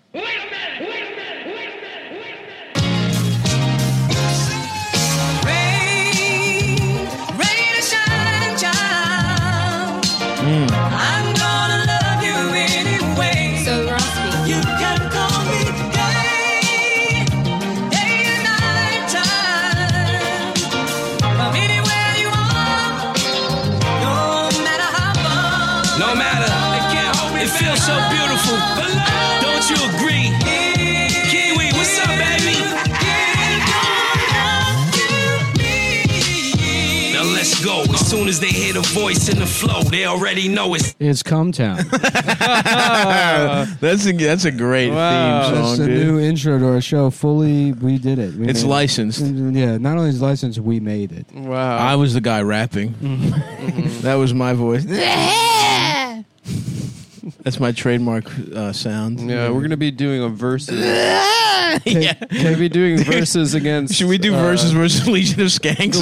I'm gonna love you anyway. So Rossby, you can call me day and night time. From anywhere you are, no matter how far. No matter, it feels so beautiful. Don't you agree? Kiwi, what's up, baby? Now let's go. As soon as they hear the voice in the flow, they already know it's Come Town. That's a great theme song, That's a dude. new intro to our show. We did it. It's licensed. Yeah, not only is it licensed, we made it. Wow. I was the guy rapping. That was my voice. That's my trademark sound. Yeah, we're gonna be doing a versus. Yeah. Gonna be doing verses against. Should we do versus Legion of Skanks?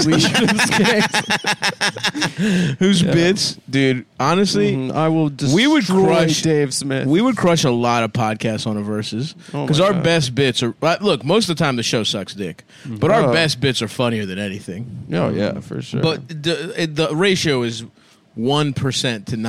Whose bits, dude? Honestly, I will destroy we would crush Dave Smith. We would crush a lot of podcasts on a versus because my our God. best bits are. Look, most of the time the show sucks dick, but our best bits are funnier than anything. Oh yeah, for sure. But the ratio is 1% to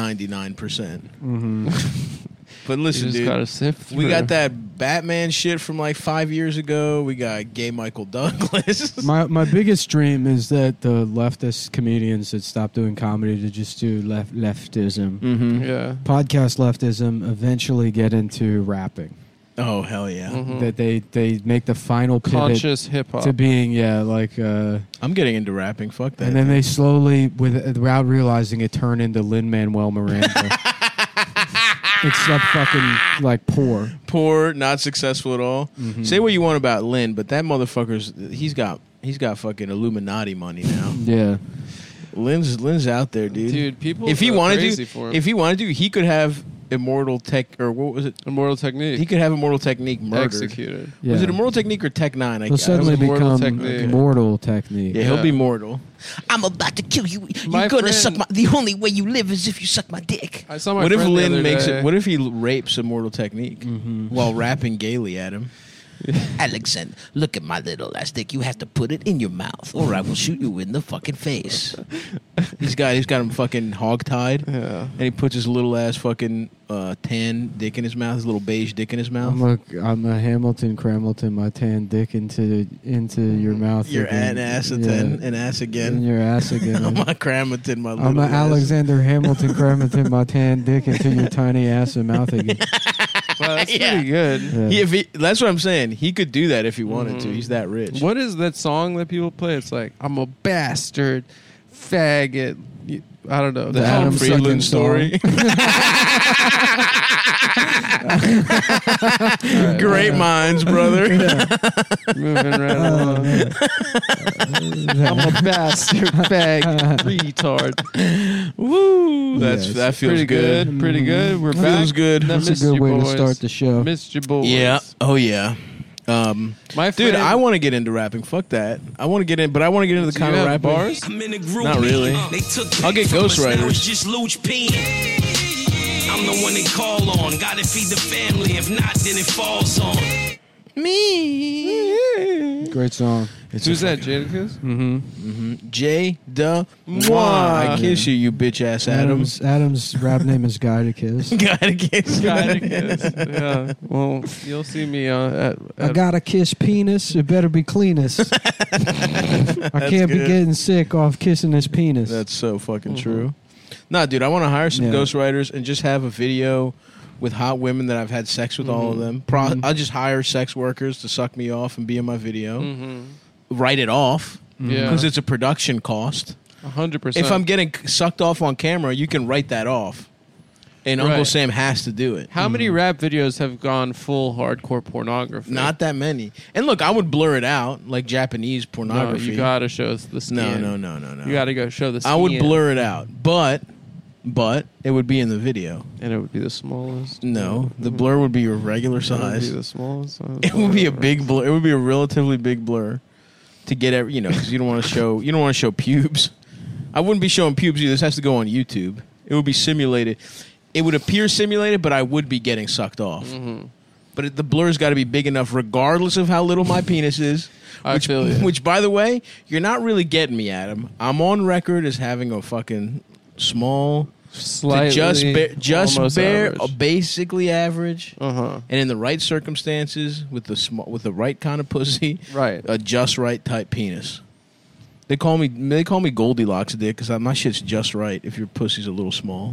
99%. But you listen, just dude, gotta sift through. we got that Batman shit from like 5 years ago. We got gay Michael Douglas. My biggest dream is that the leftist comedians that stop doing comedy to just do leftism, Yeah. podcast leftism, eventually get into rapping. Oh hell yeah! That they make the final pivot Conscious hip hop. to being I'm getting into rapping. Fuck that. and then they slowly, without realizing it, turn into Lin-Manuel Miranda. Except fucking like poor. Poor, not successful at all. Say what you want about Lin, but that motherfucker's he's got fucking Illuminati money now. Yeah. Lin's out there, dude. Dude, people if he go wanted crazy to, for him. if he wanted to, he could have Immortal Tech or what was it? Immortal Technique. He could have Immortal Technique murdered. Executed. Yeah. Was it Immortal Technique or Tech 9? He'll suddenly Immortal become Technique. Immortal Technique. Yeah, he'll Yeah. be mortal. I'm about to kill you. My You're gonna friend- suck my. The only way you live is if you suck my dick. I saw my What if friend the Lin other makes day. it? What if he rapes Immortal Technique while rapping gaily at him? Alexander, look at my little ass dick. You have to put it in your mouth, or I will shoot you in the fucking face. He's got him fucking hogtied, Yeah. and he puts his little ass fucking tan dick in his mouth, his little beige dick in his mouth. I'm a Hamilton Cramilton, my tan dick into your mouth. Your again. ass Yeah. again, an ass In again. your ass again. I'm a Cramerton, my little I'm a ass. Alexander Hamilton Cramilton, my tan dick into your tiny ass and mouth again. Wow, that's Yeah. pretty good. Yeah. That's what I'm saying. He could do that if he wanted to. He's that rich. What is that song that people play? It's like, I'm a bastard, faggot. I don't know. The Adam Adam sucking Friedland story. Great minds, brother. Moving right along. I'm a bastard, faggot, retard. Woo! Yes. That feels Pretty good. Pretty good. We're back. Feels good. I That's missed a good you way to boys. start the show. Missed you boys. Yeah. Oh yeah. My friend, Dude, I want to get into rapping. Fuck that. I want to get in, but I want to get into the Do kind you of have rapping. bars? I'm in a group. Not really. They took I'll get from us, now ghostwriters. it's just Luch P. I'm the one they call on. Gotta feed the family. If not, then it falls on Me. Great song. Who's that, Jadakiss? J. Da. Moi. I kiss you, you bitch ass Adams. Adam's rap name is Guy to Kiss. Gotta kiss. Jadakiss. Yeah. Well, you'll see me at I got a kiss penis. It better be cleanest. I can't be good. getting sick off kissing his penis. That's so fucking true. Nah, dude, I want to hire some Yeah. ghostwriters and just have a video with hot women that I've had sex with all of them. I'll just hire sex workers to suck me off and be in my video. Write it off Yeah. because it's a production cost. 100%. If I'm getting sucked off on camera, you can write that off. And Uncle Right. Sam has to do it. How many rap videos have gone full hardcore pornography? Not that many. And look, I would blur it out like Japanese No, pornography. you gotta show the skin. No. You gotta go show the skin. I would blur it out, but it would be in the video. And it would be the smallest. No, the blur would be your regular It would be size. the smallest. It would be a big blur. It would be a relatively big blur to get every, because you don't want to show pubes. I wouldn't be showing pubes either. This has to go on YouTube. It would be simulated. It would appear simulated, but I would be getting sucked off. but the blur's got to be big enough, regardless of how little my penis is. I feel you. Which, by the way, you're not really getting me, Adam. I'm on record as having a fucking small, Slightly, almost average. basically average, Uh-huh. and in the right circumstances, with the right kind of pussy, Right. a just right type penis. They call me Goldilocks dick because my shit's just right if your pussy's a little small.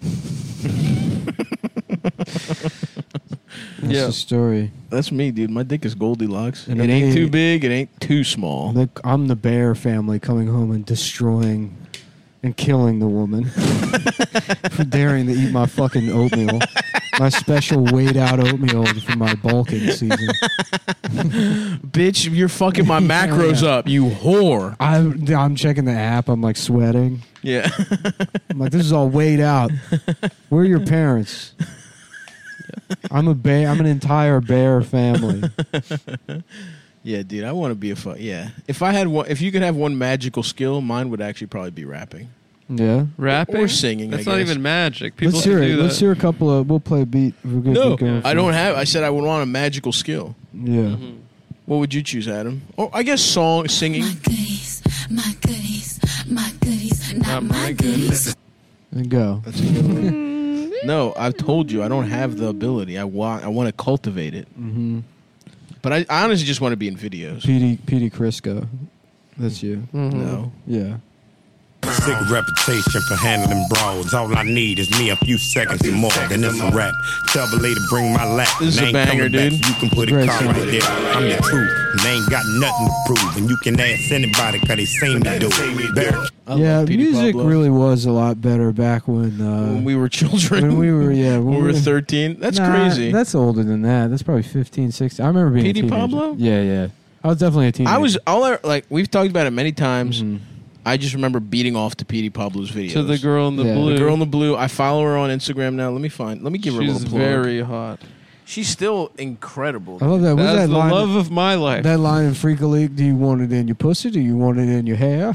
That's Yeah. the story. That's me, dude. My dick is Goldilocks. And it I ain't mean- too big. It ain't too small. I'm the bear family coming home and destroying and killing the woman for daring to eat my fucking oatmeal. My special weighed out oatmeal for my bulking season. Bitch, you're fucking my macros Yeah. up, you whore. I'm checking the app. I'm like sweating. Yeah. I'm like, this is all weighed out. Where are your parents? I'm a bear. I'm an entire bear family. Yeah, dude, I want to be yeah. If you could have one magical skill, mine would actually probably be rapping. Yeah. Rapping Or singing, That's I not guess. even magic. People Let's hear can it. do Let's that. hear a couple of. We'll play a beat. We're good. No, We're going I for don't it. have. I said I would want a magical skill. Yeah. Mm-hmm. What would you choose, Adam? Oh, I guess singing. My goodies, Not my goodies. And go. That's a good one. No, I've told you I don't have the ability. I want to cultivate it. Mm-hmm. But I honestly just want to be in videos. Petey Crisco. That's you. No. Yeah. Sick reputation for handling brawls. All I need is me a few seconds or more, then it's a rap. Tell the lady bring my lap. This is and a ain't banger, coming back, dude. so you can put a Great car song. right there. I'm the truth, and they ain't got nothing to prove. And you can ask anybody, cause they seen me do it. Better. I Yeah, love Petey music Pablo. really was a lot better back when When we were children. when we were when we were 13. That's Nah, crazy. That's older than that. That's probably 15, 16. I remember being Petey a teenager. Pablo? Yeah. I was definitely a teenager. We've talked about it many times. Mhm. I just remember beating off to Petey Pablo's videos. To the girl in the Yeah. blue. The girl in the blue. I follow her on Instagram now. Let me give her a She's little plug. very hot. She's still incredible. I love that. What's That's that the line? love of my life. That line in Freak a League, do you want it in your pussy? Do you want it in your hair?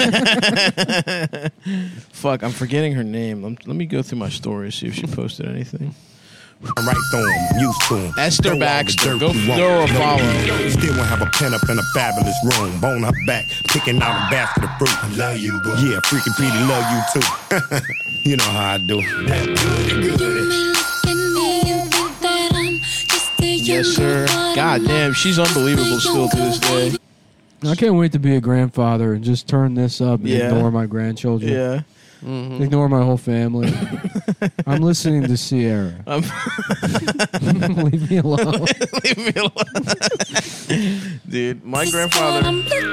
Fuck, I'm forgetting her name. Let me go through my stories, see if she posted anything. Right through 'em, used to 'em. Esther Throw all the Baxter. dirt Go you want. throw her a No, follow. Still won't have a pen up in a fabulous room. Bone her back, picking out a basket of fruit. I love you, boo. Yeah, freaking Petey love you too. You know how I do. Yes, sir. God damn, she's unbelievable still to this day. I can't wait to be a grandfather and just turn this up and Yeah. ignore my grandchildren. Yeah. Ignore my whole family. I'm listening to Sierra. Leave me alone. Leave me alone. Dude, my grandfather.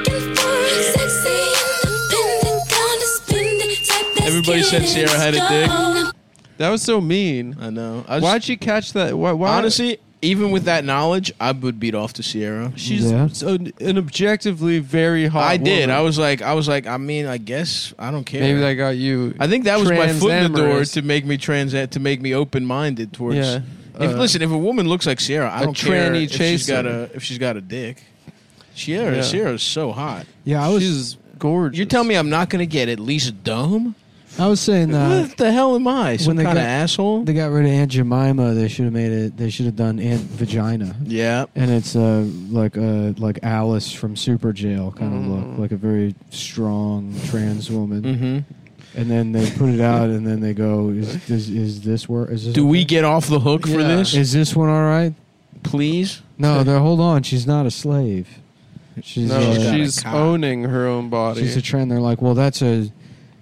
Everybody said Sierra had a dick. That was so mean. I know. Why'd she catch that? Why? Honestly, even with that knowledge, I would beat off to Sierra. she's Yeah. an objectively very hot. I did. woman. I was like, I mean, I guess I don't care. Maybe that got you. I think that was my foot in the door trans-amorous. to make me to make me open minded towards. Yeah. Listen, if a woman looks like Sierra, I a don't care tranny if she's got chaser. a dick. Yeah. Sierra's so hot. Yeah, I was She's gorgeous. You're telling me I'm not going to get at least a dome? saying What the hell am I? Some they kind of got- asshole? they got rid of Aunt Jemima. They should have made it. They should have done Aunt Vagina. Yeah. And it's like Alice from Super Jail kind of look, like a very strong trans woman. Mm-hmm. And then they put it out, and then they go, "Is this work? Is this Do we okay? get off the hook for Yeah. this? Is this one all right?" Please? No, hold on. She's not a slave. She's No, She's got a she's cock. owning her own body. she's a trend. They're like, well, that's I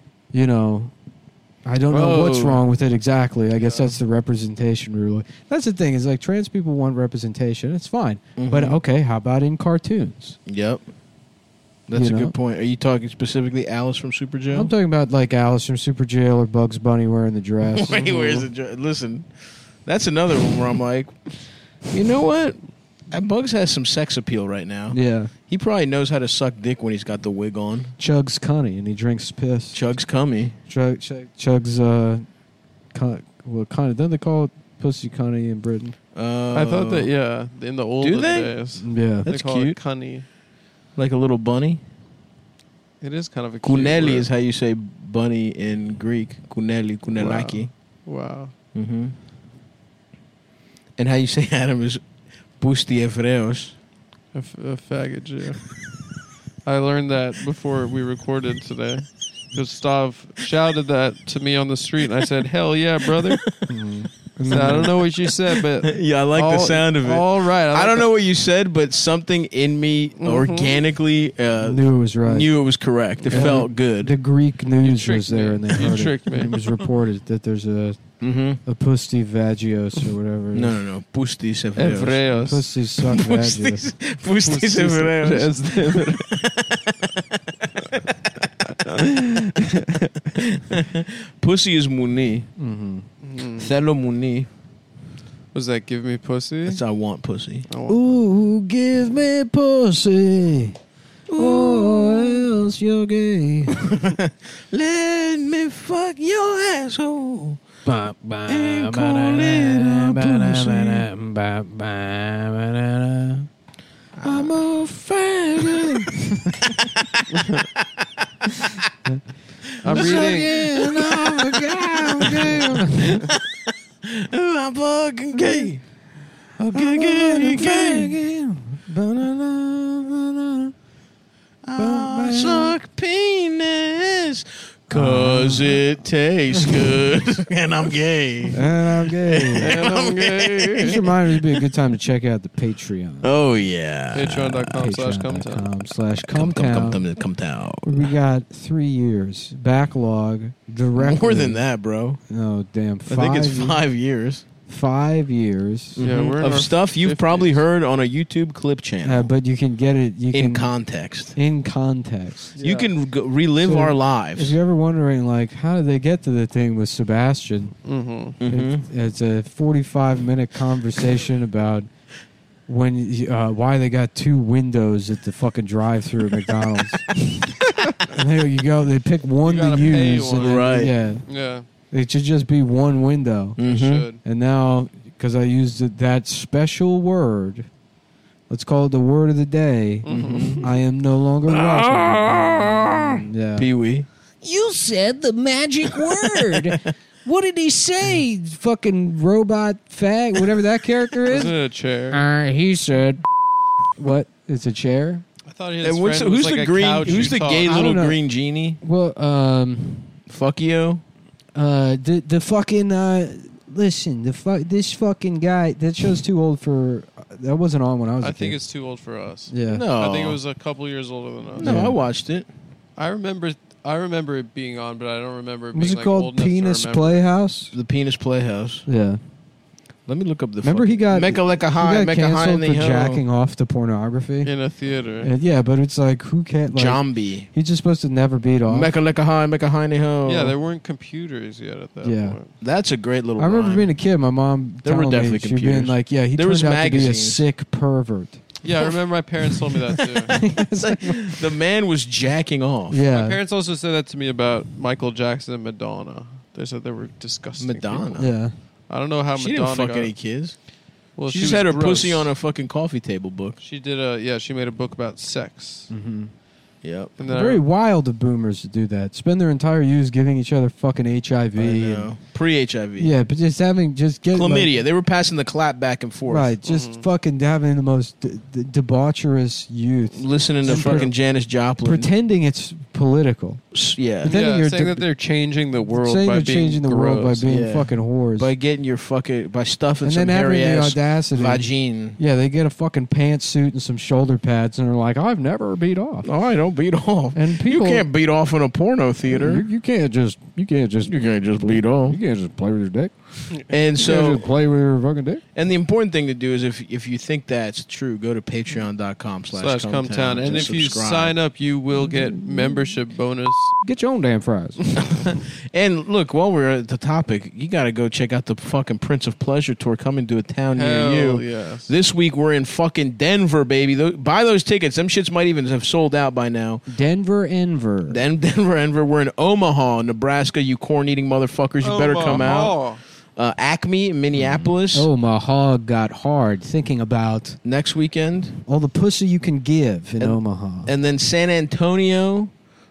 don't know what's Oh. wrong with it exactly. I guess that's the representation rule. That's the thing is like trans people want representation. It's fine, but okay, how about in cartoons? Yep. That's You a know? good point. Are you talking specifically Alice from Super Jail? I'm talking about like Alice from Super Jail or Bugs Bunny wearing the dress. Wait, where's the listen, that's another one where I'm like, you know what? That Bugs has some sex appeal right now. Yeah, He probably knows how to suck dick when he's got the wig on. chugs cunny and he drinks piss. Chugs cummy. Chugs what kind of? Don't they call it pussy cunny in Britain? I thought that in the olden they? days Yeah, That's they call cute. it cunny. Like a little bunny. It is kind of a cute Kuneli word. is how you say bunny in Greek. Kuneli, kunelaki. Wow. Mm-hmm. And how you say Adam is Pusti Hebreos. A faggot Jew. I learned that before we recorded today. Gustav shouted that to me on the street, and I said, "Hell yeah, brother!" So I don't know what you said, but Yeah, I like the sound of it. All right, I don't know what you said, but something in me organically Knew it was right. knew it was correct. It felt good. The Greek news tricked was there, me. and they You heard tricked it. me. It was reported that there's a Pusti Vagios or whatever. No. Pusti Hebreos. Hebreos. Pusti suck Vagios. Pusti Hebreos. Pussy is Muni. Thelo Muni. Was that give me pussy? That's I want pussy. Ooh, give me pussy. Or else you're gay. Let me fuck your asshole. And call it a pussy. I'm a faggot. I'm reading. I'm fucking gay. Gay. I suck penis 'cause it tastes good. And I'm gay. And I'm gay. This reminded me it'd be a good time to check out the Patreon. Oh, yeah. Patreon.com/cumtown. Come down. We got 3 years backlog directly. More than that, bro. Oh damn! I think it's 5 years. 5 years. Yeah, we're in of our stuff you've 50s. probably heard on a YouTube clip channel. But you can get it. You in can context. in context. You can relive So, our If lives. you're ever wondering, like, how did they get to the thing with Sebastian? Mm-hmm. It's a 45-minute conversation about why they got 2 windows at the fucking drive-through at McDonald's. And there you go. They pick one You to gotta pay use, and one. then, Right. yeah, Yeah, it should just be one window. we should. And now, because I used that special word, let's call it the word of the day. I am no longer Russian. Yeah. Pee-wee. You said the magic word. What did he say? Fucking robot fag, whatever that character is. Isn't it a chair? He said, "What? It's a chair." I thought his And friend who's was the like a green? couch Who's who the talked. gay I little don't know. green genie? Well, Fuck you. the fucking listen, this fucking guy. That show's too old for. That wasn't on when I was. I a think kid. it's too old for us. Yeah. No, I think it was a couple years older than us. No, Yeah. I watched it. I remember it being on, but I don't remember it being Was it like called old enough to Penis remember. Playhouse? The Penis Playhouse. Yeah. Let me look up the. Remember he got Mecca like a he high, got make a high in canceled the for hill. jacking off to pornography. in a theater. And yeah, but it's like who can't like Jambi. he's just supposed to never beat off. Mecca like a high, make a high in the hill. Yeah, there weren't computers yet at that Yeah. point. That's a great little. I remember rhyme. being a kid, my mom There were telling definitely me, she being computers. like, yeah, he There turned was out to be a magazines. sick pervert. Yeah, I remember my parents told me that too. It's like, the man was jacking off. Yeah. My parents also said that to me about Michael Jackson and Madonna. They said they were disgusting. Madonna? people. Yeah. I don't know how She Madonna didn't fuck got any kids. Well, She just was had her gross. pussy on a fucking coffee table book. She did she made a book about sex. Mm-hmm. Yep. And then Very wild of boomers to do that. Spend their entire youth giving each other fucking HIV. I and- know. Pre-HIV. yeah, but just get Chlamydia. They were passing the clap back and forth. Right, just fucking having the most debaucherous youth. Listening to And fucking Janis Joplin. Pretending it's political. Yeah. Pretending yeah, you're saying that they're changing the world saying by they're being changing the world by gross. being Yeah. fucking whores. By getting your fucking by stuffing and some then having hairy the ass audacity. vagine. Yeah, they get a fucking pantsuit and some shoulder pads and they're like, I've never beat off. All right, don't beat off. And people you can't beat off in a porno theater. You can't just You can't just beat off. you can't just play with your dick. And You can't so, just play with your fucking dick. and the important thing to do is if you think that's true, go to patreon.com/cumtown And if you sign up, you will get membership bonus. Get your own damn fries. And look, while we're at the topic, you got to go check out the fucking Prince of Pleasure tour coming to a town Hell near you. yes. This week we're in fucking Denver, baby. Buy those tickets. Them shits might even have sold out by now. Denver, Enver. Denver. We're in Omaha, Nebraska. You corn-eating motherfuckers, you better come out. Acme, Minneapolis. Omaha got hard thinking about Next weekend. all the pussy you can give in Omaha. And then San Antonio,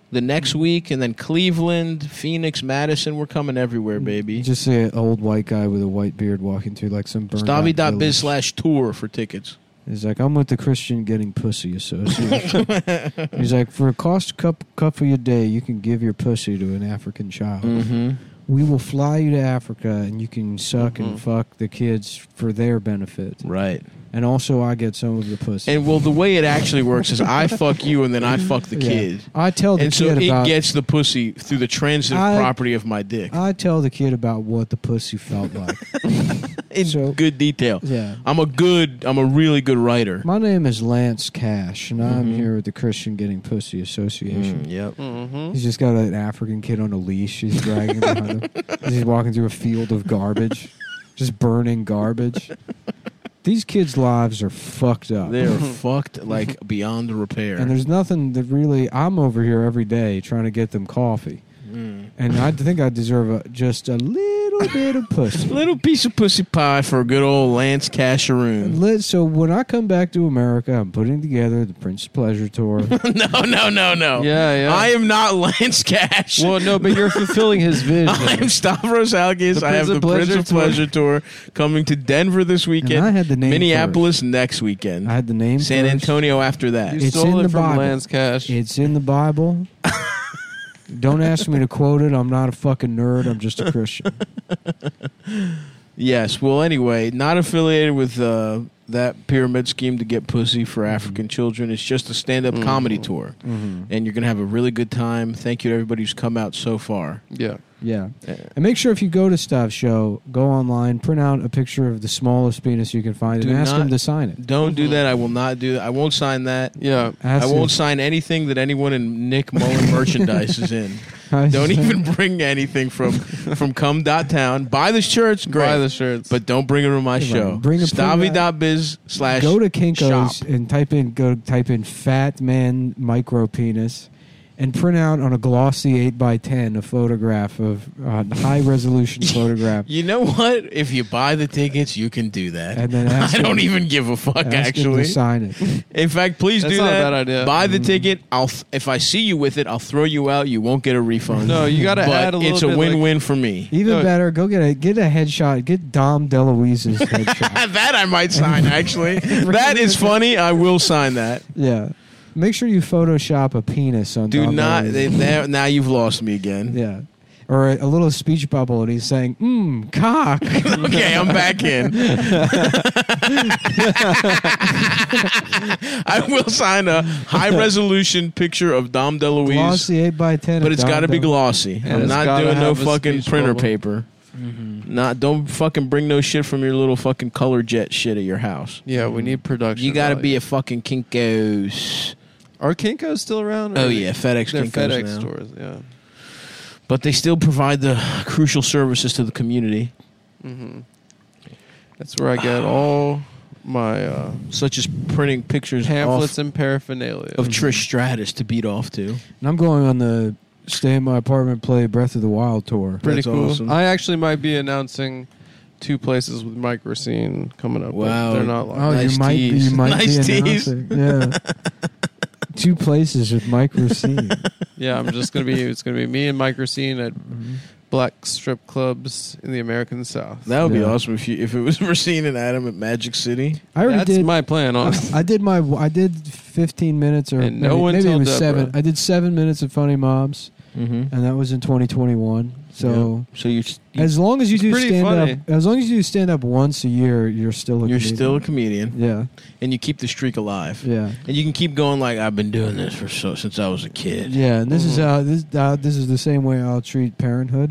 the next week, and then Cleveland, Phoenix, Madison. We're coming everywhere, baby. Just see an old white guy with a white beard walking through like some burned out village. Stavi.biz/tour for tickets. He's like, I'm with the Christian Getting Pussy Association. He's like, for a cost cup of your day, you can give your pussy to an African child. Mm-hmm. We will fly you to Africa, and you can suck and fuck the kids for their benefit. Right. And also, I get some of the pussy. And well, the way it actually works is I fuck you, and then I fuck the kid. I tell the and kid so it about, gets the pussy through the transitive property of my dick. I tell the kid about what the pussy felt like. In good detail. Yeah. I'm a really good writer. My name is Lance Cash, and I'm here with the Christian Getting Pussy Association. Yep. Mm-hmm. He's just got an African kid on a leash. He's dragging behind him. He's walking through a field of garbage, just burning garbage. These kids' lives are fucked up. They're fucked like beyond repair. And there's nothing that really. I'm over here every day trying to get them coffee, and I think I deserve just a little bit of pussy. Little piece of pussy pie for a good old Lance Casheroon. So when I come back to America, I'm putting together the Prince of Pleasure tour. No. Yeah. I am not Lance Cash. Well, no, but you're fulfilling his vision. I am Stavros Algis. I have the Prince of Pleasure tour coming to Denver this weekend. And I had the name Minneapolis next weekend. I had the name San first. Antonio after that. You It's stole in it the from Bible. Lance Cash. It's in the Bible. Don't ask me to quote it. I'm not a fucking nerd. I'm just a Christian. Yes. Well, anyway, not affiliated with that pyramid scheme to get pussy for African children. It's just a stand-up comedy tour. And you're going to have a really good time. Thank you to everybody who's come out so far. Yeah. Yeah. And make sure if you go to Stav's show, go online, print out a picture of the smallest penis you can find, and ask him to sign it. Don't do that. I will not do that. I won't sign that. Yeah. I won't sign anything that anyone in Nick Mullen merchandise is in. Don't even bring anything from cum.town. Buy the shirts, great. Buy the shirts. But don't bring them to my show. Bring a Stavi.biz/shop. Go to Kinko's and type in fat man micro penis and print out on a glossy 8x10 a photograph of high resolution photograph. You know what? If you buy the tickets, you can do that. And then I don't even give a fuck. Ask Actually, him to sign it. in fact, please That's do not a that. bad idea. Buy the ticket. If I see you with it, I'll throw you out. You won't get a refund. No, you got to but add a little it's a bit. win-win for me. Even better, go get a headshot. Get Dom DeLuise's headshot. That I might sign. Actually, that is funny. I will sign that. Yeah. Make sure you Photoshop a penis on Do Dom not. DeLuise. Now you've lost me again. Yeah. Or a little speech bubble, and he's saying, cock. Okay, I'm back in. I will sign a high-resolution picture of Dom DeLuise, Glossy 8x10. but it's got to be glossy. And I'm it's not gotta doing no have a fucking speech printer bubble. paper. Don't fucking bring no shit from your little fucking color jet shit at your house. Yeah, we need production. You got to be value. a fucking Kinko's. Are Kinko's still around? Oh yeah, FedEx They're Kinko's FedEx now. stores, yeah. But they still provide the crucial services to the community, That's where I get all my such as printing pictures pamphlets off and paraphernalia. of Trish Stratus to beat off to. And I'm going on the Stay in My Apartment, Play Breath of the Wild tour. Pretty That's cool. awesome. I actually might be announcing 2 places with Mike Racine coming up. but Wow. They're not live. Oh, Nice you might tease. be Nice tease. announcing. Yeah. 2 places with Mike Racine. Yeah, it's gonna be me and Mike Racine at black strip clubs in the American South. That would be Yeah. awesome if it was Racine and Adam at Magic City. I already That's did. my plan, honestly. I did 15 minutes or And maybe, no one maybe it told was Deborah. 7. I did 7 minutes of Funny Mobs, Mm-hmm. and that was in 2021. So So you as long as you It's do pretty stand funny. up, as long as you do stand up once a year, you're still a you're comedian. still a comedian, Yeah, and you keep the streak alive. yeah, And you can keep going like I've been doing this since I was a kid. yeah. And this is how this is the same way I'll treat parenthood.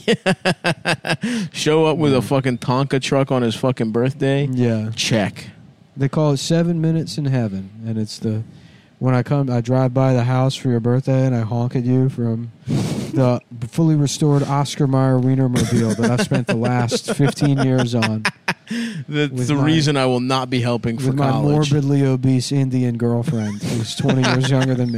Show up with a fucking Tonka truck on his fucking birthday. Yeah, Check. they call it 7 minutes in heaven, and it's the when I drive by the house for your birthday, and I honk at you from the fully restored Oscar Mayer Wienermobile that I've spent the last 15 years on That's With the my- reason I will not be helping for with my college. morbidly obese Indian girlfriend who's 20 years younger than me.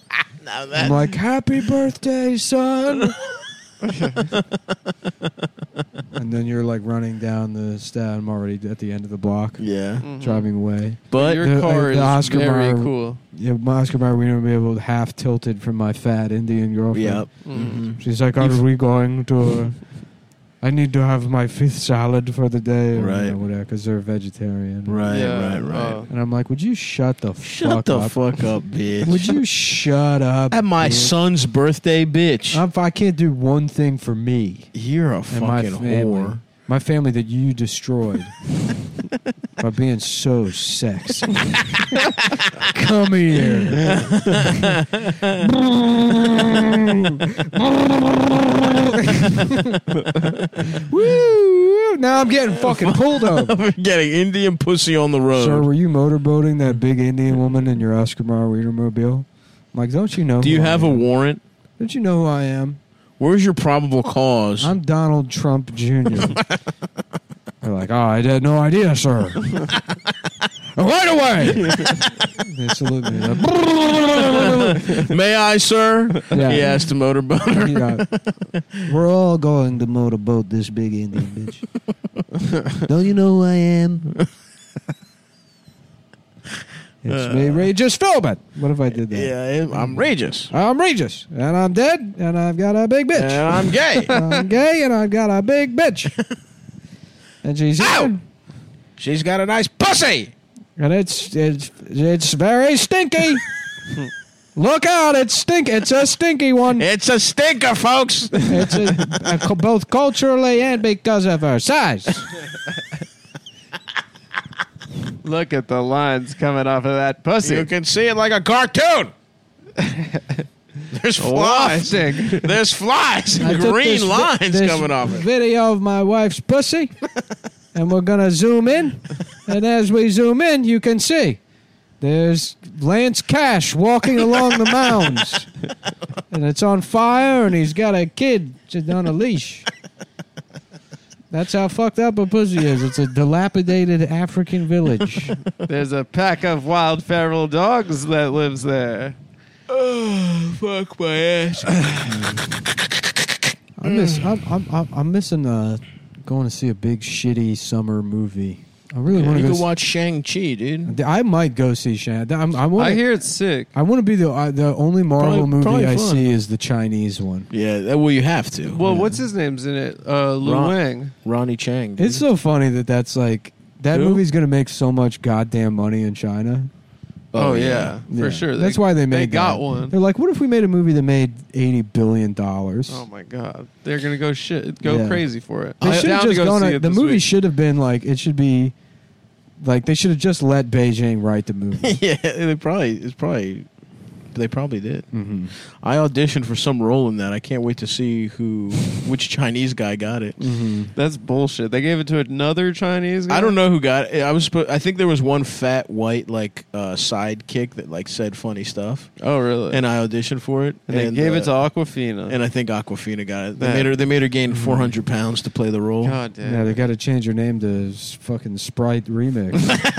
Now I'm like, happy birthday, son. and then you're like running down the stat. I'm already at the end of the block, Yeah. driving away. But your car is Oscar very Mayer- cool. Yeah, my Oscar Mayer Wiener will be able to half tilted from my fat Indian girlfriend. Yep. She's like, "Are we going to? I need to have my 5th salad for the day, or Right. whatever, because they're vegetarian." Right, Yeah, right. And I'm like, "Would you shut the Shut fuck the up? fuck up, bitch. Would you shut up?" At my bitch? son's birthday, bitch. I can't do one thing for me You're a and my fucking family. whore. My family that you destroyed by being so sexy. Come here. Woo! Now I'm getting fucking pulled over. Getting Indian pussy on the road. Sir, were you motorboating that big Indian woman in your Oscar Mayer Wienermobile? I'm like, don't you know? Do you who I have a am? warrant? Don't you know who I am? Where's your probable cause? I'm Donald Trump Jr. They're like, oh, I had no idea, sir. Right away! They salute me. May I, sir? Yeah. He asked the motorboater. Yeah. We're all going to motorboat this big Indian bitch. Don't you know who I am? It's me, Regis Philbin. What if I did that? Yeah, I'm Regis. I'm Regis, and I'm dead, and I've got a big bitch. And I'm gay. I'm gay, and I've got a big bitch. And she's Ow! here, She's got a nice pussy. and it's very stinky. Look out! It's a stinky one. It's a stinker, folks. It's both culturally and because of her size. Look at the lines coming off of that pussy. You can see it like a cartoon. There's flies. Wafting. There's flies I and took green this lines coming off it. Video of my wife's pussy, and we're gonna zoom in. And as we zoom in, you can see there's Lance Cash walking along the mounds, and it's on fire, and he's got a kid just on a leash. That's how fucked up a pussy is. It's a dilapidated African village. There's a pack of wild feral dogs that lives there. Oh, fuck my ass. I'm missing going to see a big shitty summer movie. I really want to You go. can watch Shang-Chi, dude. I might go see Shang. I hear it's sick. I want to be the only Marvel Probably movie I fun. see is the Chinese one. Yeah, well, you have to. Well, what's his name's in it? Lu Ron- Wang. Ronnie Chang. Dude. It's so funny that's like that Who? movie's gonna make so much goddamn money in China. Oh, yeah, Yeah. for sure. That's why they made. They got that. one. They're like, what if we made a movie that made $80 billion? Oh my god, they're gonna go Yeah. crazy for it. They I'm should have down to just go gone. see it The this movie week. should have been like it should be. Like they should have just let Beijing write the movie. Yeah, they probably did. Mm-hmm. I auditioned for some role in that. I can't wait to see which Chinese guy got it. Mm-hmm. That's bullshit. They gave it to another Chinese guy. I don't know who got it. I think there was one fat white sidekick that like said funny stuff, Oh really? and I auditioned for it. And they gave it to Aquafina. and I think Aquafina got it. That- They made her gain 400 pounds to play the role. God damn. Yeah, they got to change her name to fucking Sprite Remix.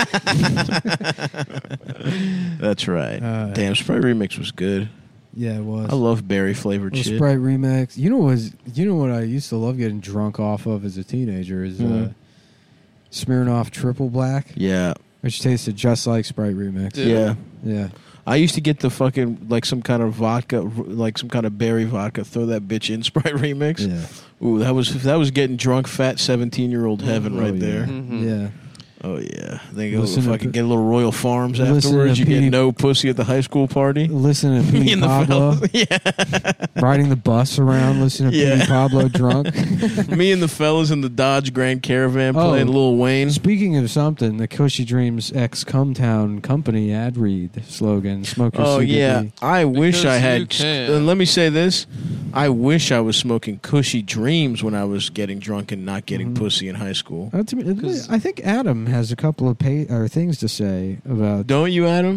That's right. Damn, Sprite Remix was good. Yeah, it was. I love berry flavored Well, shit. Sprite Remix. You know what I used to love getting drunk off of as a teenager is Smirnoff Triple Black, Yeah, which tasted just like Sprite Remix. yeah. Yeah. I used to get the fucking some kind of vodka, like some kind of berry vodka. Throw that bitch in Sprite Remix. Yeah. Ooh, that was getting drunk, fat 17-year-old heaven right there. Mhm. Yeah. Oh yeah, then go Listen to fucking P- get a little Royal Farms Listen to afterwards. You Petey- get no pussy at the high school party. Listen to Me Petey and the Pablo fellas, yeah. riding the bus around, listening to Yeah. Petey Pablo drunk. Me and the fellas in the Dodge Grand Caravan Oh. playing Lil Wayne. Speaking of something, the Cushy Dreams ex Cumtown Company ad read slogan: "Smoke your Oh CBD." yeah, I wish Because I you had. can. Let me say this: I wish I was smoking Cushy Dreams when I was getting drunk and not getting pussy in high school. To me, I think Adam has a couple of things to say about. Don't you, Adam?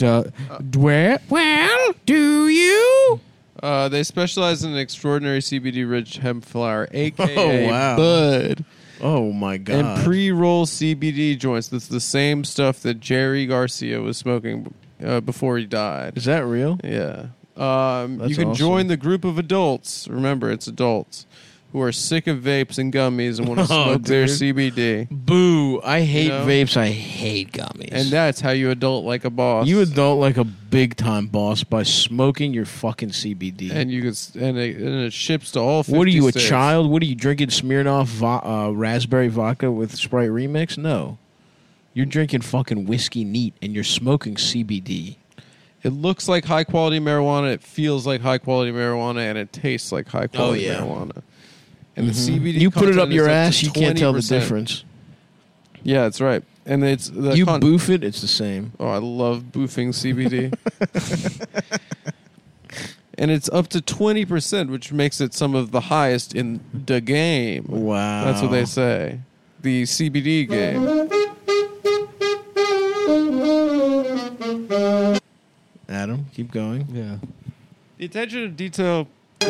Well, do you? They specialize in extraordinary CBD-rich hemp flower, aka Oh, wow. bud, Oh my god! and pre-roll CBD joints. That's the same stuff that Jerry Garcia was smoking before he died. Is that real? Yeah. That's You can awesome. join the group of adults. Remember, it's adults who are sick of vapes and gummies and want to Oh, smoke their dude. CBD. Boo! I hate You know? vapes. I hate gummies. And that's how you adult like a boss. you adult like a big time boss by smoking your fucking CBD. and you could, and it ships to all 50 what are you, a states. child? What are you drinking? Smirnoff raspberry vodka with Sprite remix? No, you're drinking fucking whiskey neat, and you're smoking CBD. It looks like high quality marijuana. It feels like high quality marijuana, and it tastes like high quality yeah. marijuana. And the CBD, You put it up content your is ass, to you can't tell the 20%. difference. Yeah, that's right. And it's the You boof it, it's the same. Oh, I love boofing CBD. And it's up to 20%, which makes it some of the highest in the game. Wow, That's what they say. The CBD game. Adam, keep going. Yeah. The attention to detail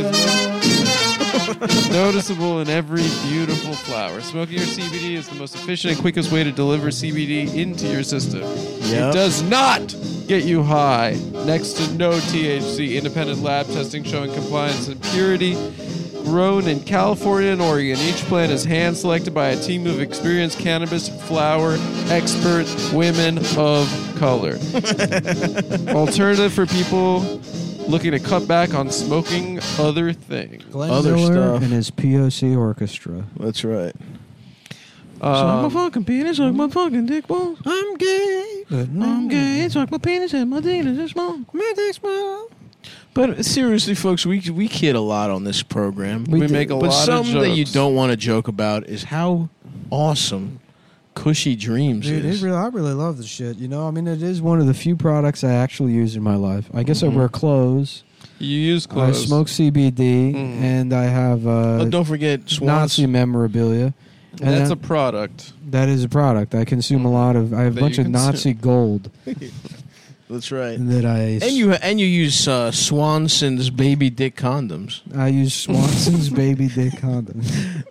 is noticeable in every beautiful flower. Smoking your CBD is the most efficient and quickest way to deliver CBD into your system. Yep. It does not get you high. Next to no THC. Independent lab testing showing compliance and purity. Grown in California and Oregon, each plant is hand-selected by a team of experienced cannabis flower expert women of color. Alternative for people looking to cut back on smoking other things. Glenn Other Miller stuff. and his POC orchestra. That's right. Suck my fucking penis, suck my fucking dick balls. I'm gay, but I'm gay, suck my penis and my penis is small. My dick's small. But seriously, folks, we kid a lot on this program. We make a But lot of something that you jokes. don't want to joke about is how awesome Cushy Dreams Dude, is. I really love this shit. You know, I mean, it is one of the few products I actually use in my life. I guess I wear clothes. You use clothes. I smoke CBD, and I have But don't forget Swans. Nazi memorabilia. And That's a that, product. that is a product. I consume a lot of. I have a That bunch you of Nazi gold That's right. that I. And you use Swanson's baby dick condoms. I use Swanson's baby dick condoms.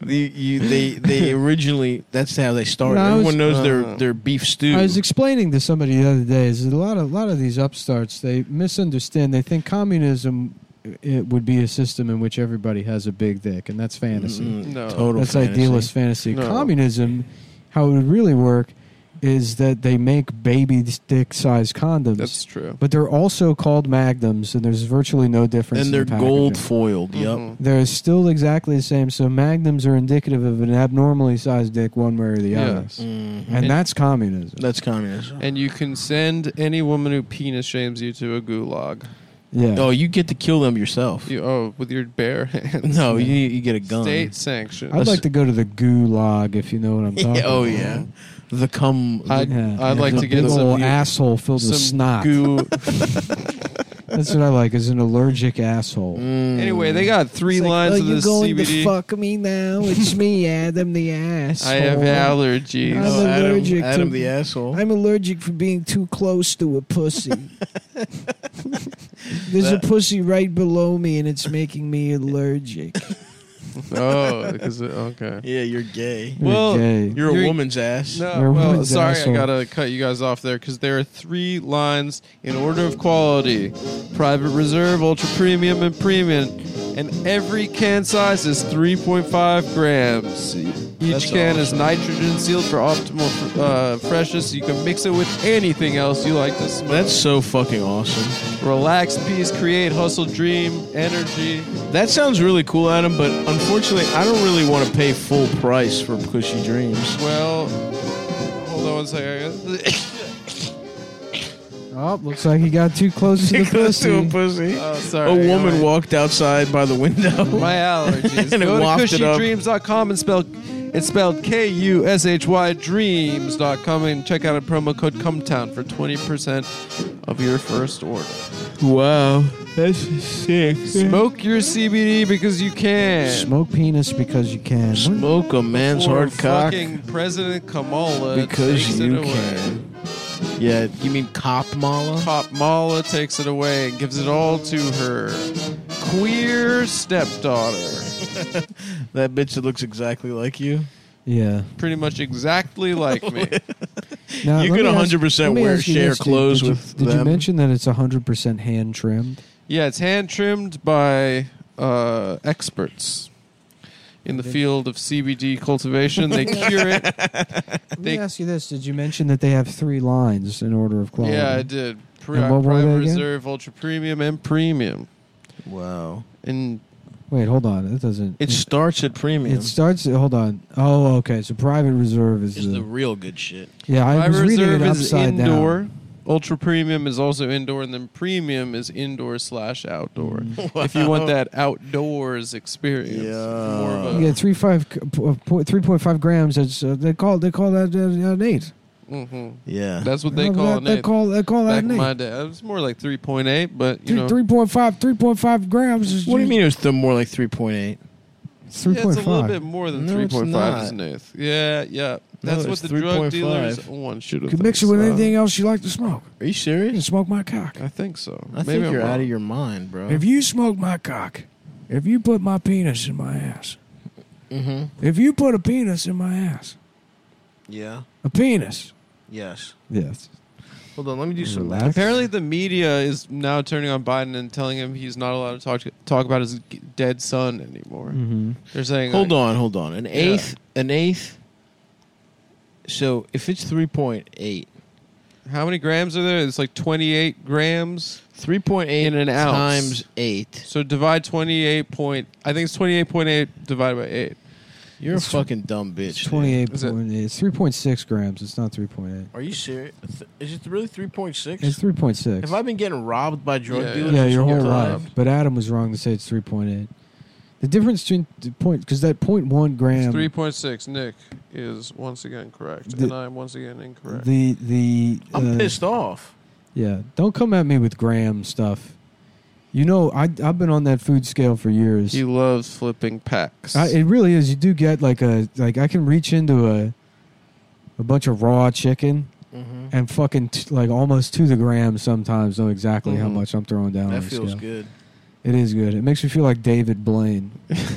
They originally, that's how they started. No, I Everyone was- knows their beef stew. I was explaining to somebody the other day is that a lot of these upstarts, they misunderstand. They think communism it would be a system in which everybody has a big dick, and that's fantasy. No. Total That's fantasy. idealist fantasy. No. Communism, how it would really work, is that they make baby dick-sized condoms. That's true. But they're also called magnums, and there's virtually no difference. And in they're the gold packaging. foiled. Yep. Mhm. They're still exactly the same. So magnums are indicative of an abnormally sized dick, one way or the other. Yes. And that's communism. That's communism. And you can send any woman who penis shames you to a gulag. Yeah. Oh, you get to kill them yourself. With your bare hands. No, you get a gun. State sanctioned. I'd like to go to the gulag if you know what I'm talking Yeah, about. oh yeah, the cum. I'd like The to get big some old asshole filled with some snot. goo. That's what I like. Is an allergic asshole. Anyway, they got three lines of this CBD. fuck me now? It's me, Adam the ass. I have allergies. I'm Oh, allergic Adam to- the asshole. I'm allergic for being too close to a pussy. There's a pussy right below me, and it's making me allergic. Oh, because okay. Yeah, you're gay. Well, gay. You're a You're- woman's ass. No, You're a well, woman's sorry, asshole. I gotta cut you guys off there because there are three lines in order of quality: private reserve, ultra premium, and premium. And every can size is 3.5 grams. Each That's can is awesome. nitrogen sealed for optimal freshness. You can mix it with anything else you like to smoke. That's so fucking awesome. Relax, peace, create, hustle, dream, energy. That sounds really cool, Adam. But unfortunately, I don't really want to pay full price for Cushy Dreams. Well, hold on one second. Oh, looks like he got too close to the Close to a pussy. pussy. Oh, sorry. A hang on, woman wait. walked outside by the window. My allergies. And it Go to wafted up. cushydreams.com and it's spelled K-U-S-H-Y dreams.com and check out a promo code CUMTOWN for 20% of your first order. Wow, that's sick. Smoke your CBD because you can. Smoke penis because you can. Smoke a man's Or hard cock fucking President Kamala because takes you it away. can. Yeah, you mean Cop Mala? Cop Mala takes it away and gives it all to her queer stepdaughter. That bitch that looks exactly like you. Yeah. Pretty much exactly like me. Now, You let could me ask- 100% let me wear ask you share this, dude. clothes Did you- with Did you them. mention that it's 100% hand trimmed? Yeah, it's hand trimmed by experts. in the field of CBD cultivation. They cure it. Let me ask you this: did you mention that they have 3 lines in order of quality? Yeah, I did. And what were Prime they again? Reserve, Ultra Premium, and Premium. Wow. And Wait, hold on. It doesn't. It starts at premium. It starts. Hold on. Oh, okay. So Private Reserve is Is the real good shit. Yeah, I was Private reading Reserve it is upside indoor. down. Ultra Premium is also indoor, and then Premium is indoor/outdoor. If you want that outdoors experience, Yeah. more of You a, get 3.5 grams. It's they call that an 8. Yeah. that's what they call an They eighth. call that Back an in 8. my day, it was more like 3.8, but you know, 3.5 grams is. What do you mean it was more like 3.8? It's yeah, it's a 3.5. little bit more than No, it's 3.5 not. is an eighth. Yeah. That's No, what it's the drug 3.5. dealers one should have. You can mix it with anything else you like to smoke. Are you You can serious? smoke my cock. I think so. I Maybe think I'm you're wrong. out of your mind, bro. If you smoke my cock, if you put my penis in my ass, Mm-hmm. if you put a penis in my ass, Yeah. a penis. Yes. Yes. Hold on. Let me do some Relax. math. Apparently, the media is now turning on Biden and telling him he's not allowed to talk about his dead son anymore. Mm-hmm. They're saying, Hold like, on. An eighth. So if it's 3.8, how many grams are there? It's like 28 grams. 3.8 In an ounce. times 8. So divide 28 point. I think it's 28.8 divided by 8. You're It's a fucking dumb bitch. It's dude. 28.8. It's 3.6 grams. It's not 3.8. Are you serious? Is it really 3.6? It's 3.6. Have I been getting robbed by drug Yeah, dealers? Yeah, this your whole time? life. But Adam was wrong to say it's 3.8. The difference between the point, because that 0.1 gram. 3.6. Nick is once again correct, The- and I'm once again incorrect. I'm pissed off. Yeah, don't come at me with gram stuff. You know, I've been on that food scale for years. He loves flipping packs. It really is. You do get like I can reach into a bunch of raw chicken Mm-hmm. and fucking like almost to the gram sometimes know exactly how Mhm. much I'm throwing down. That on the feels scale. good. It is good. It makes me feel like David Blaine.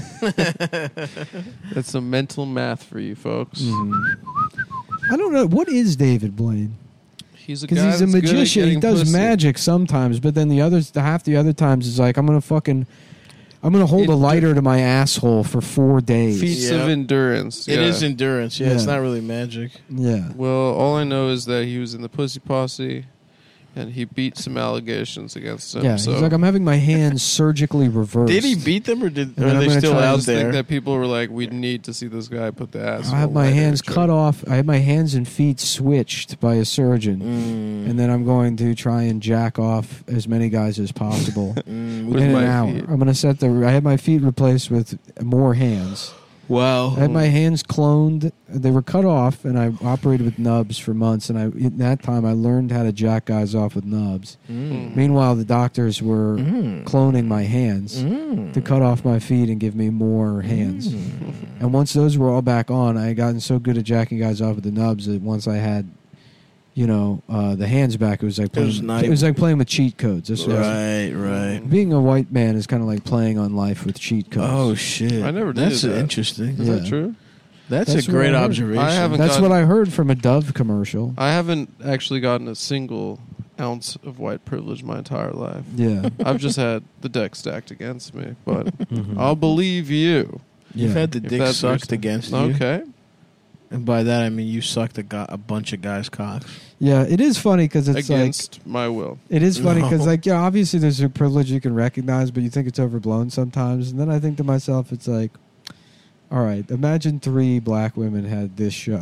That's some mental math for you folks. I don't know what is David Blaine. He's a guy Because he's a that's good at magician. He getting does pussy. magic sometimes, but then half the other times is like I'm gonna hold a lighter to my asshole for 4 days. Feats Yeah. of endurance. It yeah. is endurance. Yeah, it's Yeah. not really magic. Yeah. Well, all I know is that he was in the Pussy Posse, and he beat some allegations against him. Yeah, so he's like, I'm having my hands surgically reversed. Did he beat them, or And are I'm they gonna still try to out I just think there? that people were like, we need to see this guy put the ass. I have my hands cut off. I have my hands and feet switched by a surgeon. And then I'm going to try and jack off as many guys as possible With in my an hour. feet. I'm going to I had my feet replaced with more hands. Wow. I had my hands cloned. They were cut off, and I operated with nubs for months. And in that time, I learned how to jack guys off with nubs. Meanwhile, the doctors were cloning my hands to cut off my feet and give me more hands. And once those were all back on, I had gotten so good at jacking guys off with the nubs that once I had, the hands back, it was like playing. It was like playing with cheat codes. This was, Right. being a white man is kind of like playing on life with cheat codes. Oh shit! I never did That's that. interesting. Is that Yeah. true? That's That's a what great I heard. observation. I haven't That's gotten- what I heard from a Dove commercial. I haven't actually gotten a single ounce of white privilege my entire life. Yeah. I've just had the deck stacked against me, but I'll believe you. You've Yeah. had the if dick that's what you're sucked saying. against you. Okay. And by that I mean you sucked a bunch of guys' cocks. Yeah, it is funny because it's Against my will. it is funny because No. obviously there's a privilege you can recognize, but you think it's overblown sometimes. And then I think to myself, it's like, all right, imagine 3 black women had this show.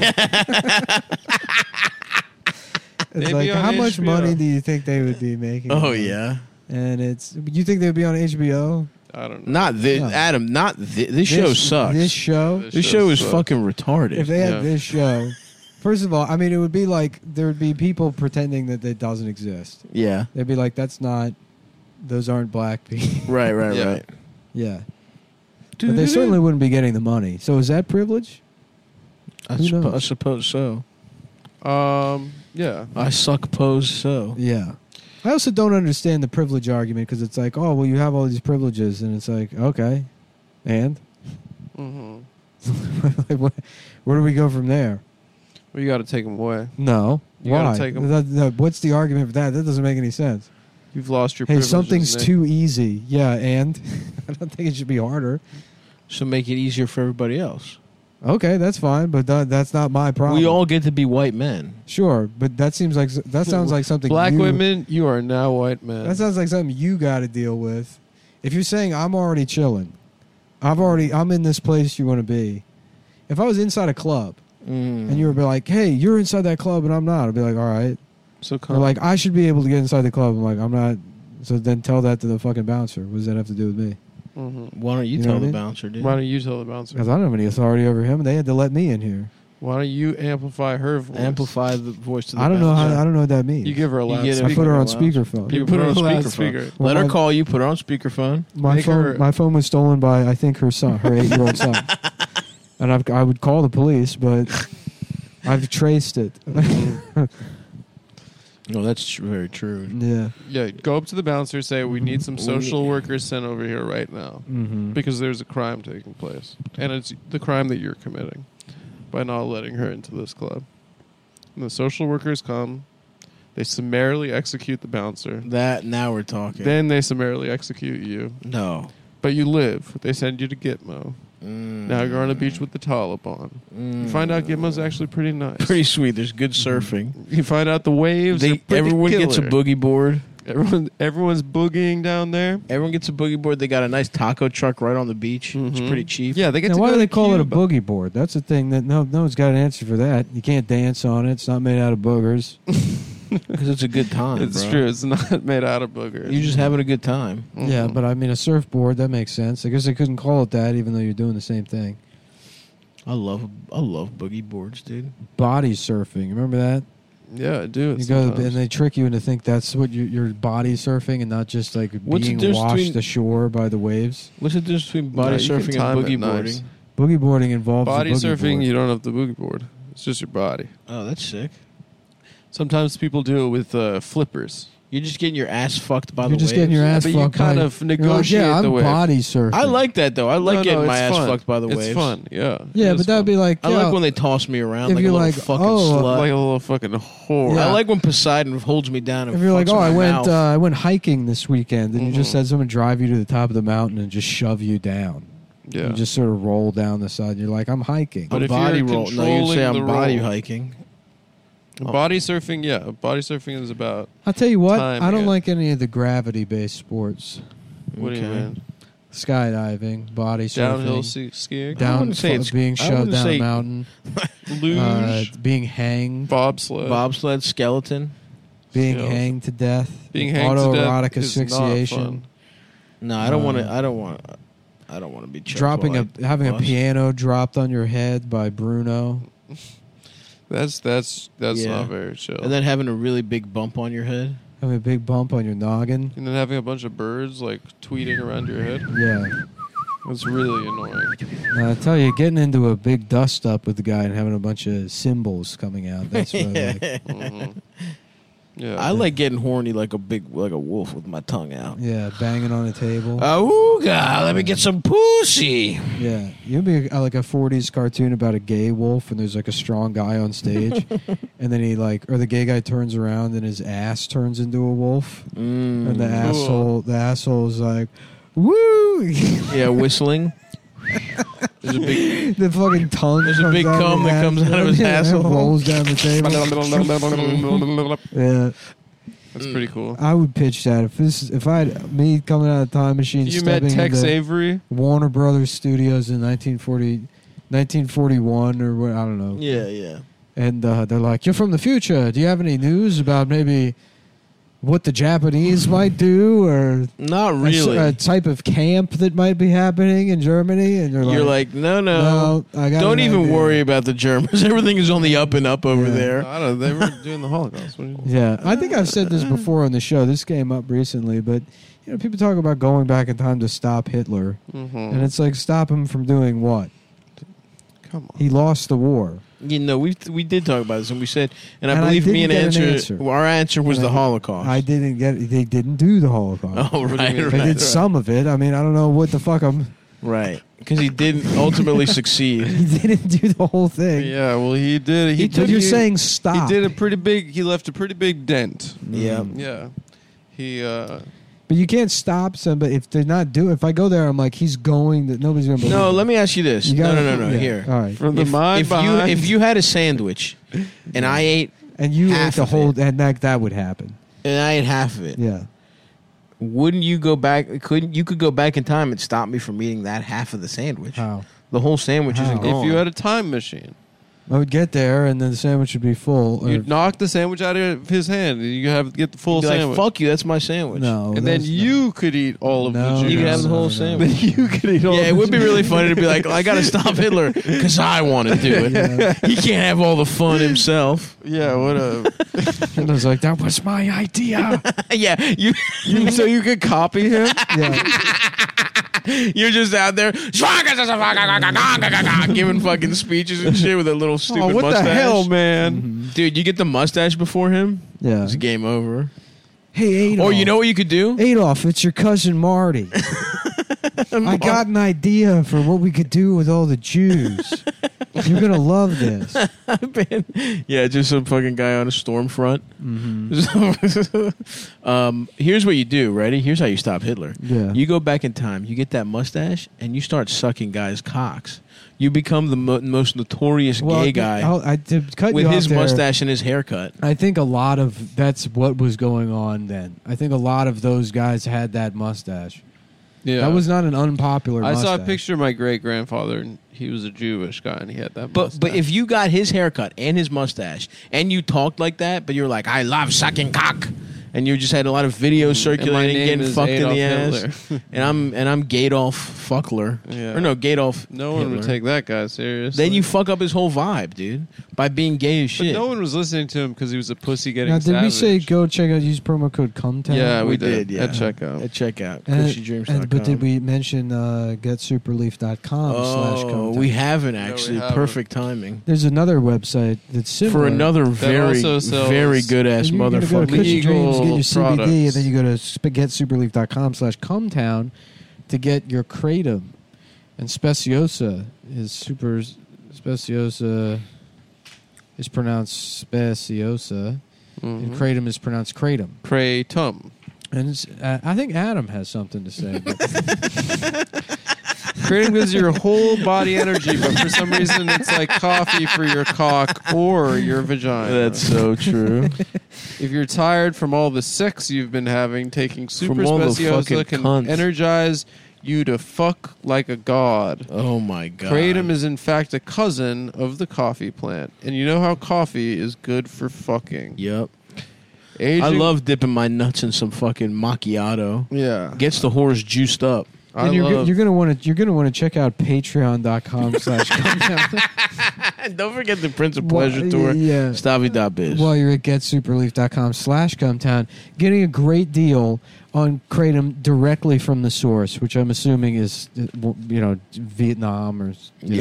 It's They'd like, be on how much HBO. money do you think they would be making? Oh on it? yeah. And you think they would be on HBO? I don't know. Not this, No. Adam. Not this show sucks. This show? This show is sucks. fucking retarded. If they had Yeah. this show, first of all, I mean, it would be like there would be people pretending that it doesn't exist. yeah. They'd be like, those aren't black people. Right. Yeah. Right. Yeah. But they certainly wouldn't be getting the money. So is that privilege? I Who knows? suppose so. Yeah. I suppose so. Yeah. I also don't understand the privilege argument because it's like, oh, well, you have all these privileges. And it's like, okay. And? Mm-hmm. Like, where do we go from there? Well, you got to take them away. No. You Why? gotta take 'em. What's the argument for that? That doesn't make any sense. You've lost your Hey, privileges, something's Nick. too easy. Yeah, and? I don't think it should be harder. So make it easier for everybody else. Okay, that's fine, but that's not my problem. We all get to be white men. Sure, but that sounds like something Black you, women, you are now white men. That sounds like something you got to deal with. If you're saying I'm already chilling, I'm in this place you want to be. If I was inside a club and you were like, "Hey, you're inside that club and I'm not," I'd be like, "All right." So Or like, I should be able to get inside the club. I'm like, I'm not. So then tell that to the fucking bouncer. What does that have to do with me? Why don't you know tell what I the mean? bouncer, dude? why don't you tell the bouncer? Because I don't have any authority over him. They had to let me in here. Why don't you amplify her voice? Amplify the voice to the I don't know bouncer. I don't know what that means. You give her a You loud get speaker. I put her on Loud. speakerphone. You put her on loud speakerphone. speaker. Let her Well, call you. Put her on speakerphone. My Make phone, her- my phone was stolen by I think her son, her 8-year-old son, and I would call the police, but I've traced it. No, that's very true. Yeah. Yeah, go up to the bouncer, say, we need some social workers sent over here right now. Mm-hmm. Because there's a crime taking place. And it's the crime that you're committing by not letting her into this club. And the social workers come. They summarily execute the bouncer. That now we're talking. Then they summarily execute you. No. But you live. They send you to Gitmo. Now you're on a beach with the Taliban. You find out Gitmo's actually pretty nice. Pretty sweet. There's good surfing. You find out the waves. are pretty Everyone gets a killer. boogie board. Everyone's boogieing down there. Everyone gets a boogie board. They got a nice taco truck right on the beach. It's pretty cheap. Yeah, they get Now, to why go do they to call it a Cuba. boogie board? That's a thing that no one's got an answer for that. You can't dance on it. It's not made out of boogers. Because it's a good time. It's bro. true. It's not made out of boogers. You're just having a good time. Yeah, but I mean a surfboard, that makes sense. I guess they couldn't call it that even though you're doing the same thing. I love boogie boards, dude. Body surfing. Remember that? Yeah, I do. You go and they trick you into think that's what you're body surfing and not just like What's the being difference washed between- ashore by the waves. What's the difference between body No, you can surfing time and it boogie nice. boarding? Boogie boarding involves Body the boogie surfing, board. you don't have the boogie board. It's just your body. Oh, that's sick. Sometimes people do it with flippers. You're just getting your ass fucked by You're the just waves. getting your ass but you fucked. kind by- of you're like, negotiate yeah, the I'm wave. body surfing. I like that though. I like No, getting my it's ass fun. fucked by the it's waves. fun, yeah. Yeah, It but is that'd fun. be like I yeah, like when they toss me around if like a you're little like, fucking oh, slut. like a little fucking whore. Yeah. I like when Poseidon holds me down and if you're like, fucks oh, my mouth. I went hiking this weekend, and you just had someone drive you to the top of the mountain and just shove you down. Yeah. You just sort of roll down the side. You're like, I'm hiking. But a if body you're roll. No, you say controlling I'm the body roll. hiking. Body surfing, yeah. Body surfing is about. I'll tell you what, Time, I don't yeah. like any of the gravity-based sports. What do you Okay. mean? Skydiving, body surfing, Downhill skiing, down wouldn't say it's- being I shoved wouldn't down say- a mountain, luge, being hanged, bobsled. Bobsled, skeleton. being Yeah. hanged to death, Being hanged to autoerotic death is not asphyxiation, fun. No, I don't want to. I don't want to be choked dropping while I having a bust. piano dropped on your head by Bruno. That's Yeah. not very chill. and then having a really big bump on your head. Having a big bump on your noggin. And then having a bunch of birds like tweeting around your head. Yeah. It's really annoying. I tell you, getting into a big dust up with the guy and having a bunch of cymbals coming out. That's what I like. Mhm. Yeah. I like getting horny like a wolf with my tongue out. Yeah, banging on a table. Ooga, let me get some pussy. Yeah, you'd be like a 40s cartoon about a gay wolf, and there's like a strong guy on stage, and then or the gay guy turns around and his ass turns into a wolf, and the asshole is like, woo! Yeah, whistling. There's a big. The fucking tongue. There's a comes big out of cum his that comes asshole. out of his Yeah, asshole. rolls down the table. Yeah, That's pretty cool. I would pitch that if I had me coming out of the time machine. You met stepping Tex into Avery? Warner Brothers Studios in 1941 or what, I don't know. Yeah, yeah. And they're like, "You're from the future. Do you have any news about maybe what the Japanese might do, or Not a really. type of camp that might be happening in Germany?" And You're like, no. I got Don't an even idea." worry about the Germans. Everything is on the up and up over Yeah. there. I don't know. They were doing the Holocaust. What do you Yeah, I think I've said this before on the show. This came up recently, but people talk about going back in time to stop Hitler, and it's like, stop him from doing what? Come on. He lost the war. We did talk about this, and we said, and I And I believe me and didn't get an answer. answer. Our answer was And the I- Holocaust. I didn't get it. They didn't do the Holocaust. Oh, right, mean? right, They did right. some of it. I mean, I don't know what the fuck Right, because he didn't ultimately succeed. he didn't do the whole thing. Yeah, well, he did. But you're saying stop. He did a pretty big. He left a pretty big dent. Yeah. Yeah. He. But you can't stop somebody if they're not doing. If I go there, I'm like, he's going. That nobody's gonna believe. No, it. let me ask you this. You gotta- No. yeah. Here. All right. From the mind if behind. you had a sandwich, and I ate And you half ate the of whole, it. and that would happen. half of it, Yeah. wouldn't you go back? You could go back in time and stop me from eating that half of the sandwich. How? The whole sandwich How? isn't gone. if you had a time machine, I would get there, and then the sandwich would be full. you'd knock the sandwich out of his hand. And you have to get the full Be like, sandwich. fuck you, that's my sandwich. No, and then that's you could eat all of No, the juice. You could have the whole no. sandwich. Then you could eat all Yeah, of it the would be juice. really funny to be like, I gotta stop Hitler because I want to do it. He can't have all the fun himself. Yeah, what a... And I was like, that was my idea. Yeah, so you could copy him? Yeah. you're just out there giving fucking speeches and shit with a little stupid Oh, what mustache. the hell, man? Dude, you get the mustache before him, Yeah. it's game over. Hey, Adolf. Or you know what you could do? Adolf, it's your cousin Marty. I got an idea for what we could do with all the Jews. You're gonna love this. Yeah, just some fucking guy on a storm front. Here's what you do. Ready? Here's how you stop Hitler. Yeah. You go back in time. You get that mustache, and you start sucking guys' cocks. You become the most notorious gay guy to cut with you his off there, mustache and his haircut. I think a lot of that's what was going on then. I think a lot of those guys had that mustache. Yeah. That was not an unpopular I mustache. saw a picture of my great-grandfather, and he was a Jewish guy, and he had that But mustache. if you got his haircut and his mustache, and you talked like that, but you're like, I love sucking cock, and you just had a lot of videos circulating, name getting is fucked in Adolf the ass, Hitler. and I'm Gadolf Fuckler, Yeah. or no, Gadolf. no one would Hitler. take that guy seriously. Then you fuck up his whole vibe, dude, by being gay as But shit. no one was listening to him because he was a pussy getting Now, did we say savage. go check out, use promo code CUMTOWN? Yeah, we we did, did. yeah. At checkout. At checkout, And- cushydreams.com. but did we mention getsuperleaf.com/CUMTOWN? we haven't actually. haven't. Perfect timing There's another website that's similar. for another very, also sells very good ass And you're gonna go to motherfucker. Cushy Dreams, get your Legal CBD, and products. then you go to getsuperleaf.com/CUMTOWN to get your Kratom. And Speciosa is Speciosa is pronounced Speciosa, and Kratom is pronounced Kratom. Kratom. And it's, I think Adam has something to say. But Kratom gives your whole body energy, but for some reason it's like coffee for your cock or your vagina. That's so true. If you're tired from all the sex you've been having, taking Super From all the Speciosa fucking can cunts. energize you to fuck like a god. Oh my god. Kratom is in fact a cousin of the coffee plant. And you know how coffee is good for fucking. Yep. Aging, I love dipping my nuts in some fucking macchiato. Yeah. Gets the horse juiced up. I and love, you're gonna want to check out Patreon.com/CUMTOWN. And don't forget the Prince of Well, Pleasure tour. yeah. Stavi.biz. While you're at getsuperleaf.com/CUMTOWN, getting a great deal on Kratom directly from the source, which I'm assuming is, Vietnam or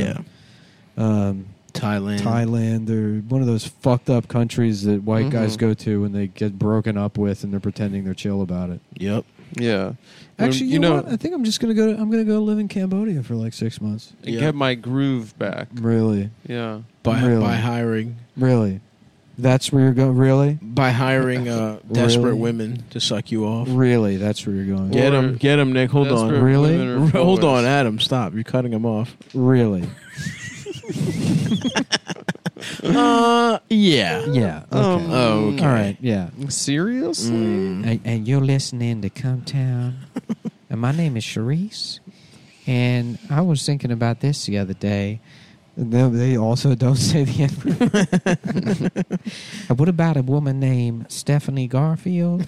Thailand or one of those fucked up countries that white guys go to when they get broken up with and they're pretending they're chill about it. Yep. yeah. Actually, you know what? I think I'm just gonna go. I'm gonna go live in Cambodia for like 6 months. And Yeah. get my groove back. Really, Yeah. By Really? hiring that's where you're going. Really, desperate women to suck you off. really, that's where you're going. Get him, Nick. Hold on. Desperate Really? women are Hold on, boys. Adam. Stop. You're cutting him off. Really, Yeah. yeah. Okay. Oh, okay. All right. Yeah. Seriously? And you're listening to CUMTOWN. And my name is Sharice. And I was thinking about this the other day. They also don't say the N-word. What about a woman named Stephanie Garfield?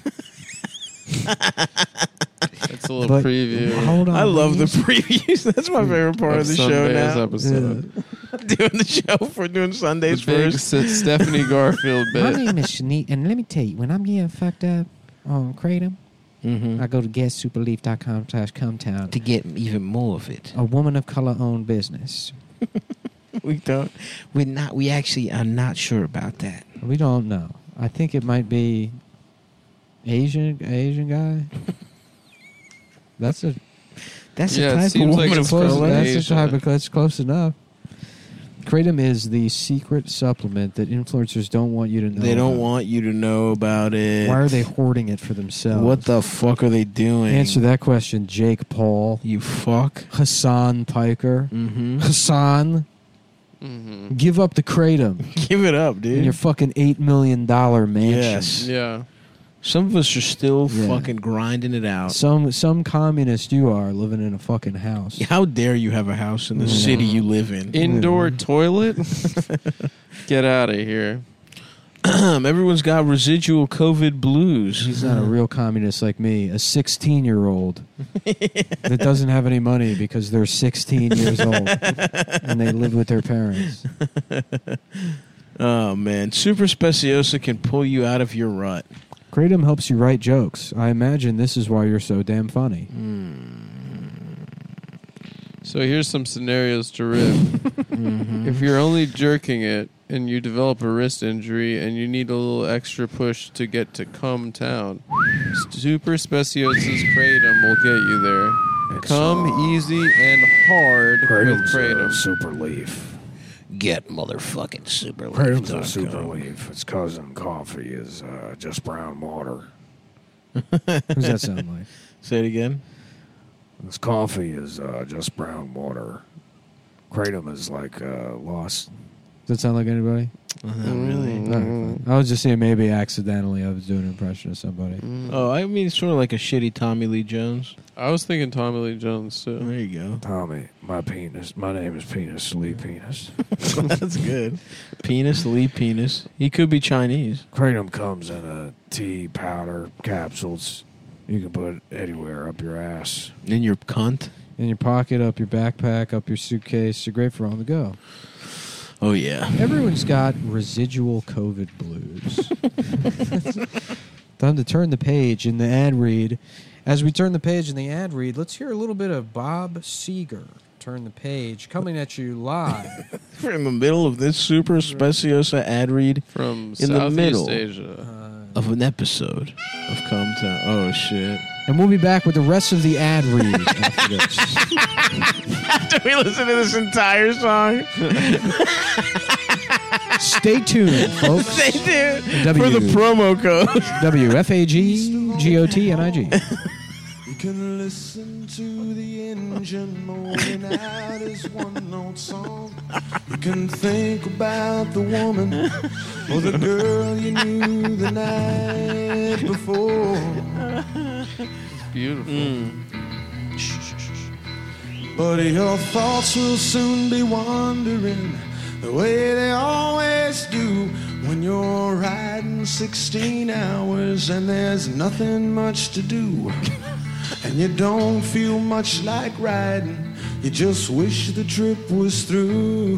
That's a little But preview. hold on. I love the please. previews. That's my favorite part of the show Sunday's now. episode. Doing the show for doing Sundays The big first. Stephanie Garfield My bit. name is Shanique, and let me tell you, when I'm getting fucked up on Kratom, I go to getsuperleaf.com/CUMTOWN. To get even more of it. A woman of color owned business. We actually are not sure about that. We don't know. I think it might be Asian guy. That's a That's Yeah, it the type of seems like woman it's of close color. to That's Asia. the type of that's close enough. Kratom is the secret supplement that influencers don't want you to know. They don't about. want you to know about it. Why are they hoarding it for themselves? What the fuck are they doing? Answer that question, Jake Paul. You fuck. Hassan Piker. Mm-hmm. Hassan, give up the Kratom Give it up, in dude. your fucking $8 million mansion. Yes. Yeah. Some of us are still Yeah. fucking grinding it out. Some communist you are living in a fucking house. How dare you have a house in the city you live in? Indoor toilet? Get out of here. Everyone's got residual COVID blues. He's not a real communist like me, a 16-year-old that doesn't have any money because they're 16 years old and they live with their parents. Oh, man. Super Speciosa can pull you out of your rut. Kratom helps you write jokes. I imagine this is why you're so damn funny. So here's some scenarios to rip. If you're only jerking it and you develop a wrist injury and you need a little extra push to get to Cum Town, Super Speciosa's Kratom will get you there. Come easy and hard with Kratom. Super leaf. Get motherfucking super Kratom's a super leaf. Its cousin coffee is just brown water. Who's that sound like? Say it again. This coffee is just brown water. Kratom is like lost. Does that sound like anybody? Not really. All right, fine. I was just saying maybe accidentally I was doing an impression of somebody. Oh, I mean, it's sort of like a shitty Tommy Lee Jones. I was thinking Tommy Lee Jones too. There you go. Tommy, my penis. My name is Penis Lee Penis. That's good. Penis, Lee Penis. He could be Chinese. Kratom comes in a tea powder capsules. You can put it anywhere up your ass. In your cunt. In your pocket, up your backpack, up your suitcase. They're great for on the go. Oh, yeah. Everyone's got residual COVID blues. Time to turn the page in the ad read. As we turn the page in the ad read, let's hear a little bit of Bob Seger. Turn the page, coming at you live. We're in the middle of this Super Speciosa ad read From In the Southeast middle. Asia. of an episode of Come Town. Oh, shit. And we'll be back with the rest of the ad read after this. After we listen to this entire song, Stay tuned, folks. they do. W. For the promo code. WFAGGOTNIG. You can listen to the engine moaning out his one-note song. You can think about the woman or the girl you knew the night before. Beautiful. But your thoughts will soon be wandering the way they always do when you're riding 16 hours and there's nothing much to do. And you don't feel much like riding. You just wish the trip was through.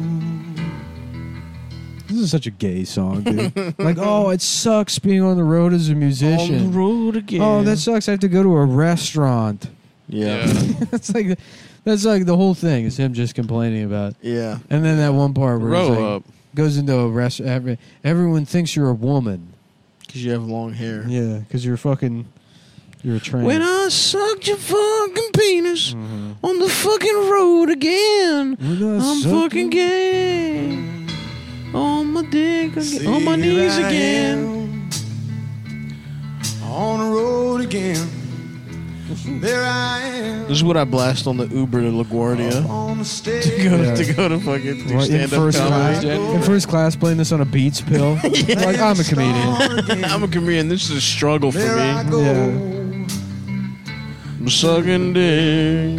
This is such a gay song, dude. Like, oh, it sucks being on the road as a musician. On the road again. Oh, that sucks. I have to go to a restaurant. Yeah. That's like the whole thing is him just complaining about. Yeah. And then that one part where he's Grow like, up. goes into a restaurant. Everyone thinks you're a woman. Because you have long hair. Yeah, because you're a trans. When I sucked your fucking penis on the fucking road again, I'm fucking gay. On my dick again, on my knees Here I again. am, on the road again. There I am. This is what I blast on the Uber to LaGuardia. On the stage. To go to fucking do Right, in stand-up first class, comedy. in first class, playing this on a Beats pill. Like, I'm a comedian. I'm a comedian. This is a struggle for There I me. go. Yeah. I'm sucking dick.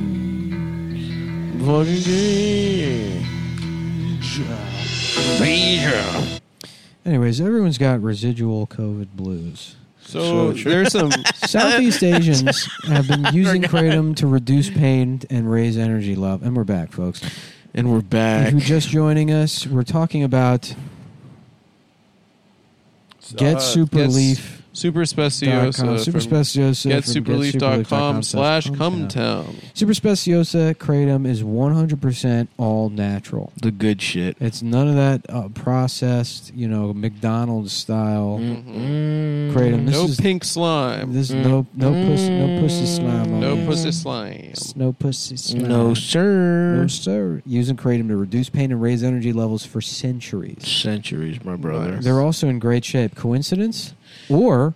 Fucking gay. Anyways, everyone's got residual COVID blues. So there's some. Southeast Asians have been using kratom to reduce pain and raise energy level. And we're back, folks. And we're back. If you're just joining us, we're talking about Get Super Leaf Super Speciosa. Super from Speciosa. GetSuperleaf.com/Cumtown. Super Speciosa Kratom is 100% all natural. The good shit. It's none of that processed, McDonald's style Kratom. This No is pink slime. This is no pussy slime. on No this. pussy slime. No pussy slime. No, sir. No sir. Using Kratom to reduce pain and raise energy levels for centuries. Centuries, my brother. They're also in great shape. Coincidence? Or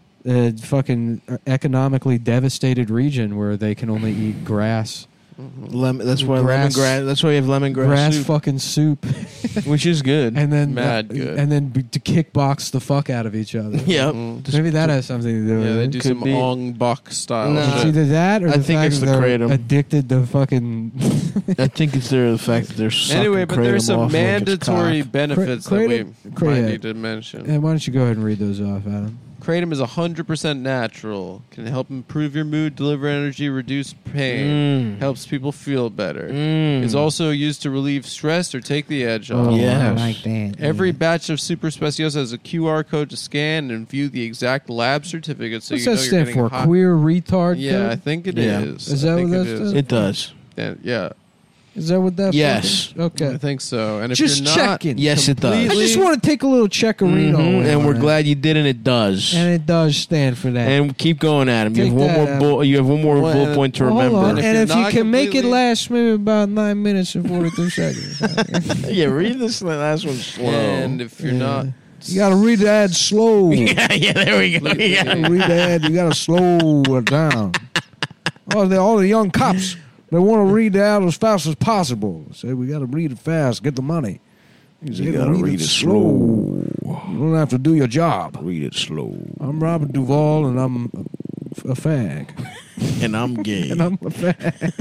a fucking economically devastated region where they can only eat grass. That's why Grass- lemongrass. That's why you have lemongrass Grass soup, fucking soup. which is good. And then Mad good. And then to kickbox the fuck out of each other. Yep. Maybe that has something to do with Yeah, they it. do Could some be. Ong Bak style. No. It's shit. either that or I the think fact it's that the they're Kratom. addicted to fucking... I think it's the fact that they're sucking Anyway, but there's kratom some off like it's mandatory cock. benefits that we might need to mention. And why don't you go ahead and read those off, Adam? Kratom is 100% natural. Can help improve your mood, deliver energy, reduce pain. Helps people feel better. Is also used to relieve stress or take the edge off. Yes. I like that. Every batch of Super Speciosa has a QR code to scan and view the exact lab certificate, so What's you know that you're stand getting for? hot. Queer retard? Yeah, code? I think it Yeah. is. Is that I think what it that is. stands It does. Yeah, Is that what that? Yes. fucking- Okay. I think so. And if Just you're not checking. Yes, it does. I completely- just want to take a little checkerino. And we're glad you did, and it does. And it does stand for that. And keep going, Adam. You Take have one that, more Adam. bullet. You have one more Well, bullet point to Hold remember. on. if And you're if you not can make it completely- last maybe about 9 minutes and 43 seconds. Yeah, read this last one slow. And if you're not, You got to read the ad slow. yeah, there we go. Yeah. Read the ad. You got to slow it down. All the young cops, they want to read the ad as fast as possible. Say we got to read it fast, get the money. You gotta read it slow. You don't have to do your job. Read it slow. I'm Robert Duvall, and I'm a fag. And I'm gay. And I'm a fag.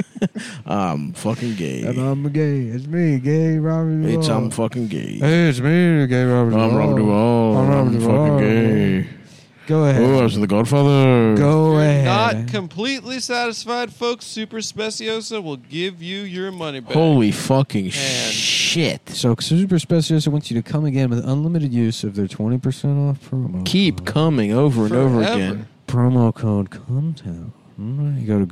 I'm fucking gay. And I'm a gay. It's me, gay Robert Duvall. I'm fucking gay. Hey, it's me, gay Robert Duvall. I'm Robert Duvall. I'm Robert I'm Duvall. fucking gay. Go ahead. Oh, I was in The Godfather. Go ahead. not completely satisfied, folks, Super Speciosa will give you your money back. Holy fucking shit. So Super Specialist wants you to come again with unlimited use of their 20% off promo. Keep coming over and over Forever. again. Promo code CUMTOWN. You go to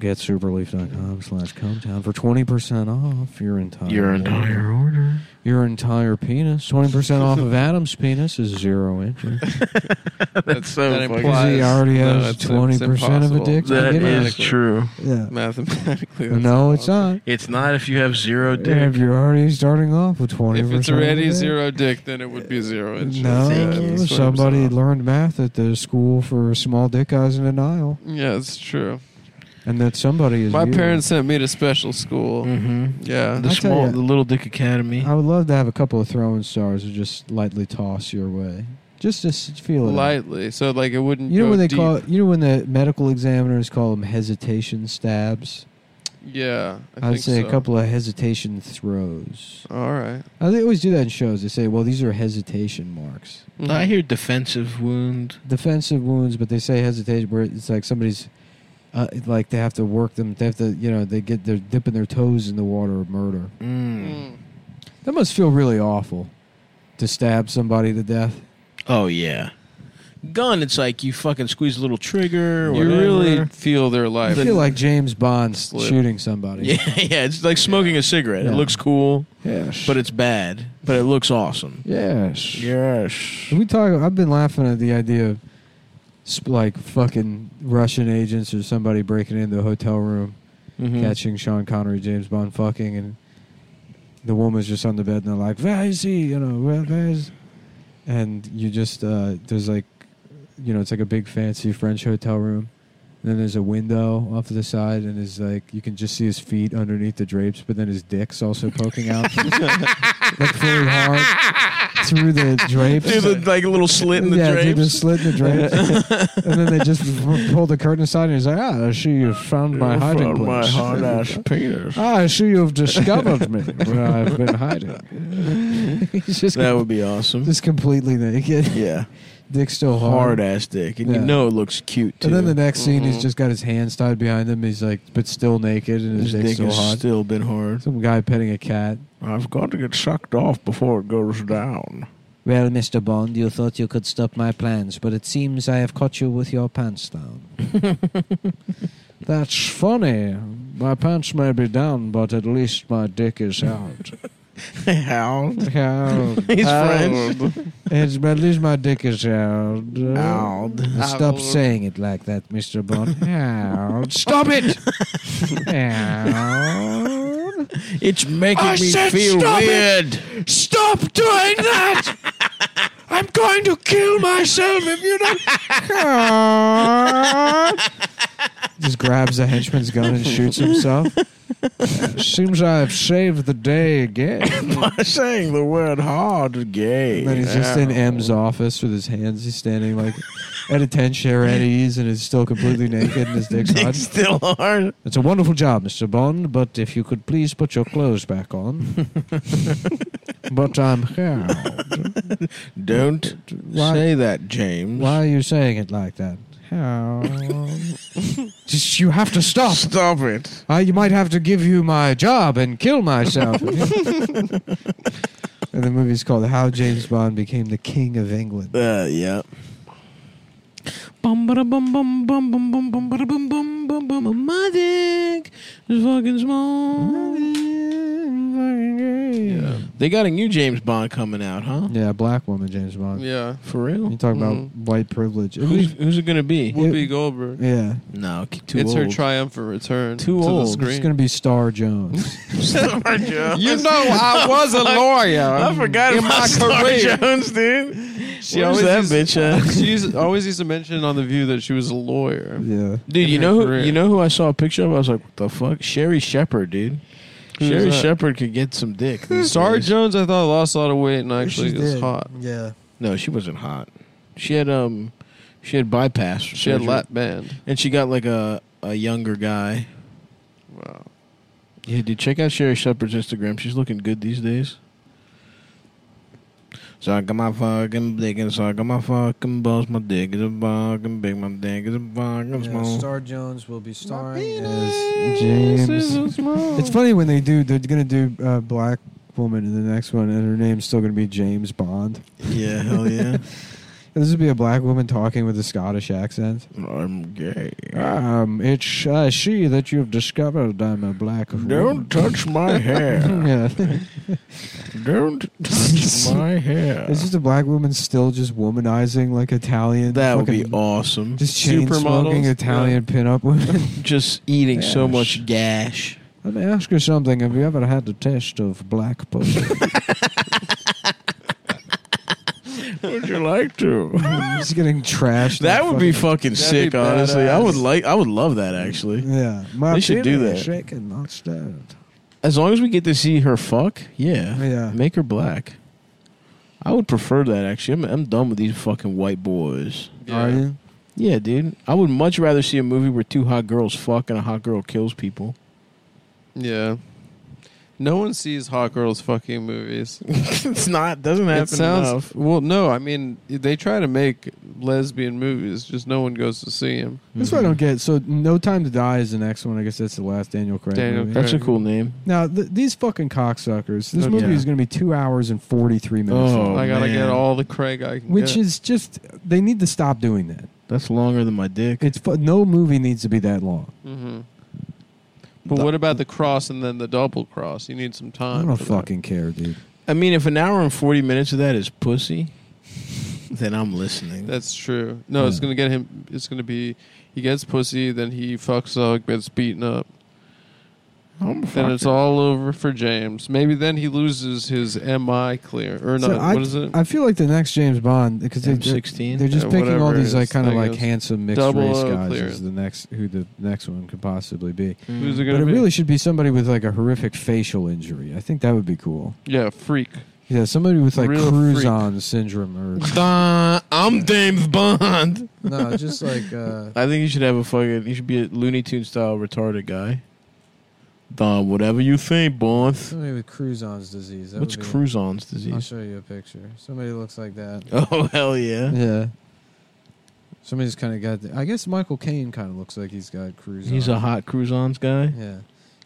getsuperleaf.com/CUMTOWN for 20% off your entire order. Your entire penis. 20% off of Adam's penis is 0 inches. That's so that fucking... implies- He already No, has it's 20% of a impossible. dick. That Get is it. true. Yeah. Mathematically, that's No, it's impossible. not. It's not if you have zero If dick. you're already starting off with 20%. If it's of already a dick. zero dick, then it would be 0 inches. No, Yeah, it's 20% somebody off. learned math at the school for small dick guys in denial. Yeah, it's true. And that somebody is My you. parents sent me to special school. Mm-hmm. Yeah. The I tell ya. the Little Dick Academy. I would love to have a couple of throwing stars to just lightly toss your way. Just to feel it out. Lightly, so like it wouldn't. You know go when they deep. call you know when the medical examiners call them hesitation stabs? Yeah, I I'd think say so. a couple of hesitation throws. All right. They always do that in shows. They say, well, these are hesitation marks. I hear defensive wound. Defensive wounds, but they say hesitation where it's like somebody's like they have to work them. They have to, they're dipping their toes in the water of murder. That must feel really awful to stab somebody to death. Oh, yeah. Gun, it's like you fucking squeeze a little trigger or You whatever. really feel their I life. feel like James Bond Slip. shooting somebody. Yeah, yeah, it's like smoking a cigarette. Yeah. It looks cool, Yes. but it's bad. But it looks awesome. Yes. Yes. I've been laughing at the idea of like fucking Russian agents or somebody breaking into a hotel room, Mhm. catching Sean Connery, James Bond fucking, and the woman's just on the bed and they're like, "Where is he? Where is?" And you just there's like, it's like a big fancy French hotel room. And then there's a window off to the side, and there's like you can just see his feet underneath the drapes, but then his dick's also poking out, like very hard through the drapes. Through the, like a little slit in the Through the drapes. slit in the drapes, and then they just pull the curtain aside, and he's like, I see you've found my hiding place. My hard-ass penis. I see you've discovered me where I've been hiding. He's just That would be awesome. just completely naked. Yeah. Dick's still hard. Hard-ass dick. And you Yeah. know it looks cute, too. And then the next scene, he's just got his hands tied behind him. He's like, but still naked, and his His dick's dick still has hard. still been hard. Some guy petting a cat. I've got to get sucked off before it goes down. Well, Mr. Bond, you thought you could stop my plans, but it seems I have caught you with your pants down. That's funny. My pants may be down, but at least my dick is out. How? Out. He's French. At least my dick is out. Out. Stop saying it like that, Mr. Bond. Out. Stop it! Out. It's making me feel weird. Stop doing that! I'm going to kill myself if you don't. Just grabs the henchman's gun and shoots himself. Seems I've saved the day again. By saying the word hard gay. And then he's just in M's office with his hands. He's standing like at a 10-chair at ease and is still completely naked and his dick's hard. Still hard. It's a wonderful job, Mr. Bond, but if you could please put your clothes back on. But I'm hard. Don't say that, James. Why are you saying it like that? Just you have to stop. Stop it. You might have to give you my job and kill myself. And the movie's called How James Bond Became the King of England. Yeah. Bum ba bum bum bum bum bum bum bum bum bum bum. My dick is fucking small. Yeah. They got a new James Bond coming out, huh? Yeah, black woman James Bond. Yeah. For real? You talk about white privilege. Who's it gonna be? Whoopi Goldberg. Yeah. No, too It's old. her triumphant return Too to old. the It's screen. It's going to be Star Jones. Star Jones. You know, I was a lawyer. I forgot in about my Star career. Jones, dude. She Where's always that used, bitch at? She always used to mention on The View that she was a lawyer. Yeah. Dude, in her career. you know who I saw a picture of? I was like, what the fuck? Sherry Shepherd, dude. Who's Sherry that? Shepherd could get some dick. these Star days. Jones, I thought, lost a lot of weight and actually was hot. Yeah. No, she wasn't hot. She had bypass. She had surgery. lap band. And she got like a younger guy. Wow. Yeah, dude, check out Sherry Shepherd's Instagram. She's looking good these days. So I got my fucking dick and so I got my fucking balls. My dick is a fucking big. My dick is a fucking small. Star Jones will be starring as James. It's funny when they're going to do black woman in the next one and her name's still going to be James Bond. Yeah, hell yeah. This would be a black woman talking with a Scottish accent. I'm gay. It's I see that you've discovered I'm a black woman. Don't touch my hair. Yeah. Don't touch my hair. It's just a black woman still just womanizing like Italian. That would be fucking- awesome. Just chain smoking Supermodels? Italian pinup women. Just eating so Yes. much gash. Let me ask you something. Have you ever had the taste of black pussy? Would you like to? Just getting trashed. That would be fucking That'd sick, be honestly. badass. I would love that actually. Yeah. My They should do titty that. is shaking, not stirred. As long as we get to see her fuck, yeah. Yeah. Make her black. I would prefer that actually. I'm done with these fucking white boys. Yeah. Are you? Yeah, dude. I would much rather see a movie where two hot girls fuck and a hot girl kills people. Yeah. No one sees hot girls fucking movies. Doesn't happen It sounds enough. well. No, I mean they try to make lesbian movies, just no one goes to see them. That's what I don't get. So, No Time to Die is the next one. I guess that's the last Daniel Craig Daniel movie. Craig. That's a cool name. Now, these fucking cocksuckers. This Okay. movie is going to be 2 hours and 43 minutes Oh, long. I gotta man. get all the Craig I can Which get. is just, they need to stop doing that. That's longer than my dick. No movie needs to be that long. Mm-hmm. But what about the cross and then the double cross? You need some I time. don't for that. fucking care, dude. I mean, if an hour and 40 minutes of that is pussy, then I'm listening. That's true. No, it's Yeah. gonna get him. It's gonna be he gets pussy, then he fucks up, gets beaten up. Then it's all over for James. Maybe then he loses his MI clear or So not. What is it? I feel like the next James Bond, because M16? they're just Yeah, picking all whatever these it like is, kind of I like guess. handsome mixed Double race O guys clearance. as who the next one could possibly be. Who's it But gonna it be? really should be somebody with like a horrific facial injury. I think that would be cool. Yeah, freak. Yeah, somebody with like Real Cruzon syndrome or I'm James Bond. no, just like I think you should have you should be a Looney Tunes style retarded guy. Don, whatever you think, Bond. somebody with Cruzon's disease. That What's would be- Cruzon's I'll disease? show you a picture. Somebody looks like that. Oh, hell yeah. Yeah. Somebody's kind of got. I guess Michael Caine kind of looks like he's got Cruzon. He's a hot Cruzon's guy. Yeah.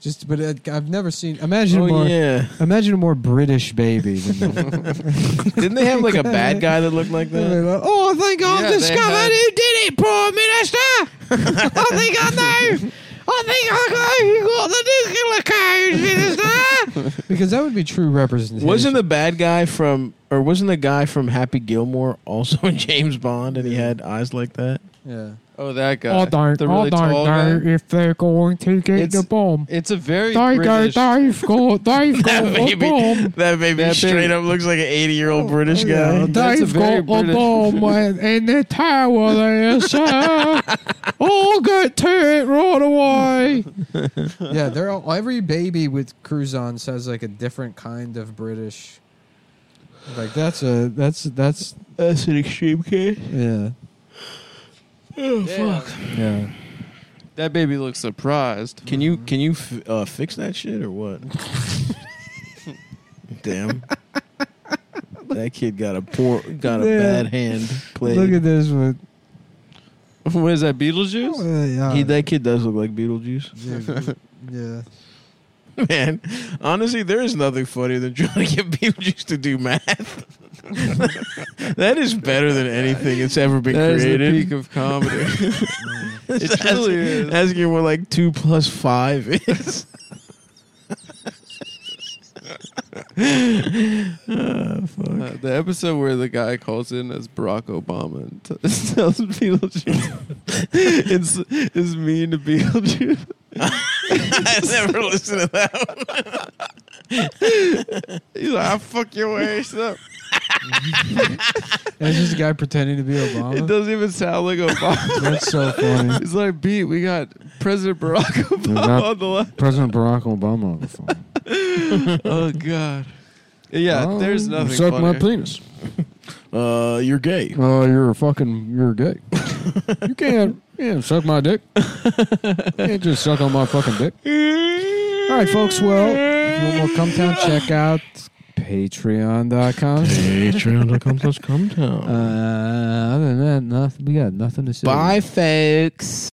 But I've never seen. Imagine Oh, a more. yeah. Imagine a more British baby. Than that. Didn't they have like a bad guy that looked like They're that? like, oh, I think I've Yeah, they discovered had- who did it, Prime Minister. I think I know. I think I got the nuclear codes, Minister. Because that would be true representation. Wasn't the bad guy wasn't the guy from Happy Gilmore also in James Bond and he had eyes like that? Yeah. Oh, that guy. The really tall guy. if they're going to get It's- bomb. It's a very They've British. got a bomb. That baby That straight baby- up looks like an 80-year-old British guy. That's a They've very got a British- bomb in the tower there, sir. I'll get to it right away. Yeah, they're all, every baby with croissants has like a different kind of British. Like that's an extreme case. yeah. Oh fuck! Yeah. That baby looks surprised. Can you fix that shit or what? Damn. That kid got a bad hand played. Look at this one. What is that, Beetlejuice? Yeah. That kid does look like Beetlejuice. Yeah. Man, honestly, there is nothing funnier than trying to get Beetlejuice to do math. That is better than anything that's ever been That is the created. peak of comedy. It truly is. Asking what like 2 + 5 is. The episode where the guy calls in as Barack Obama and tells Beetlejuice it's mean to Beetlejuice. I never listened to that one. He's like, I'll fuck your ass up. That's just a guy pretending to be It Obama. doesn't even sound like Obama. That's so funny. It's like, Beat, we got President Barack Obama on the line. President Barack Obama on the phone. Oh, God. Yeah, there's nothing Suck my funnier. penis. You're gay. You're gay. You can't suck my dick. You can't just suck on my fucking dick. All right, folks. Well, if you want more Come Town, check out Patreon.com. Patreon.com/Cometown. Other than that, we got nothing to say. Bye, folks.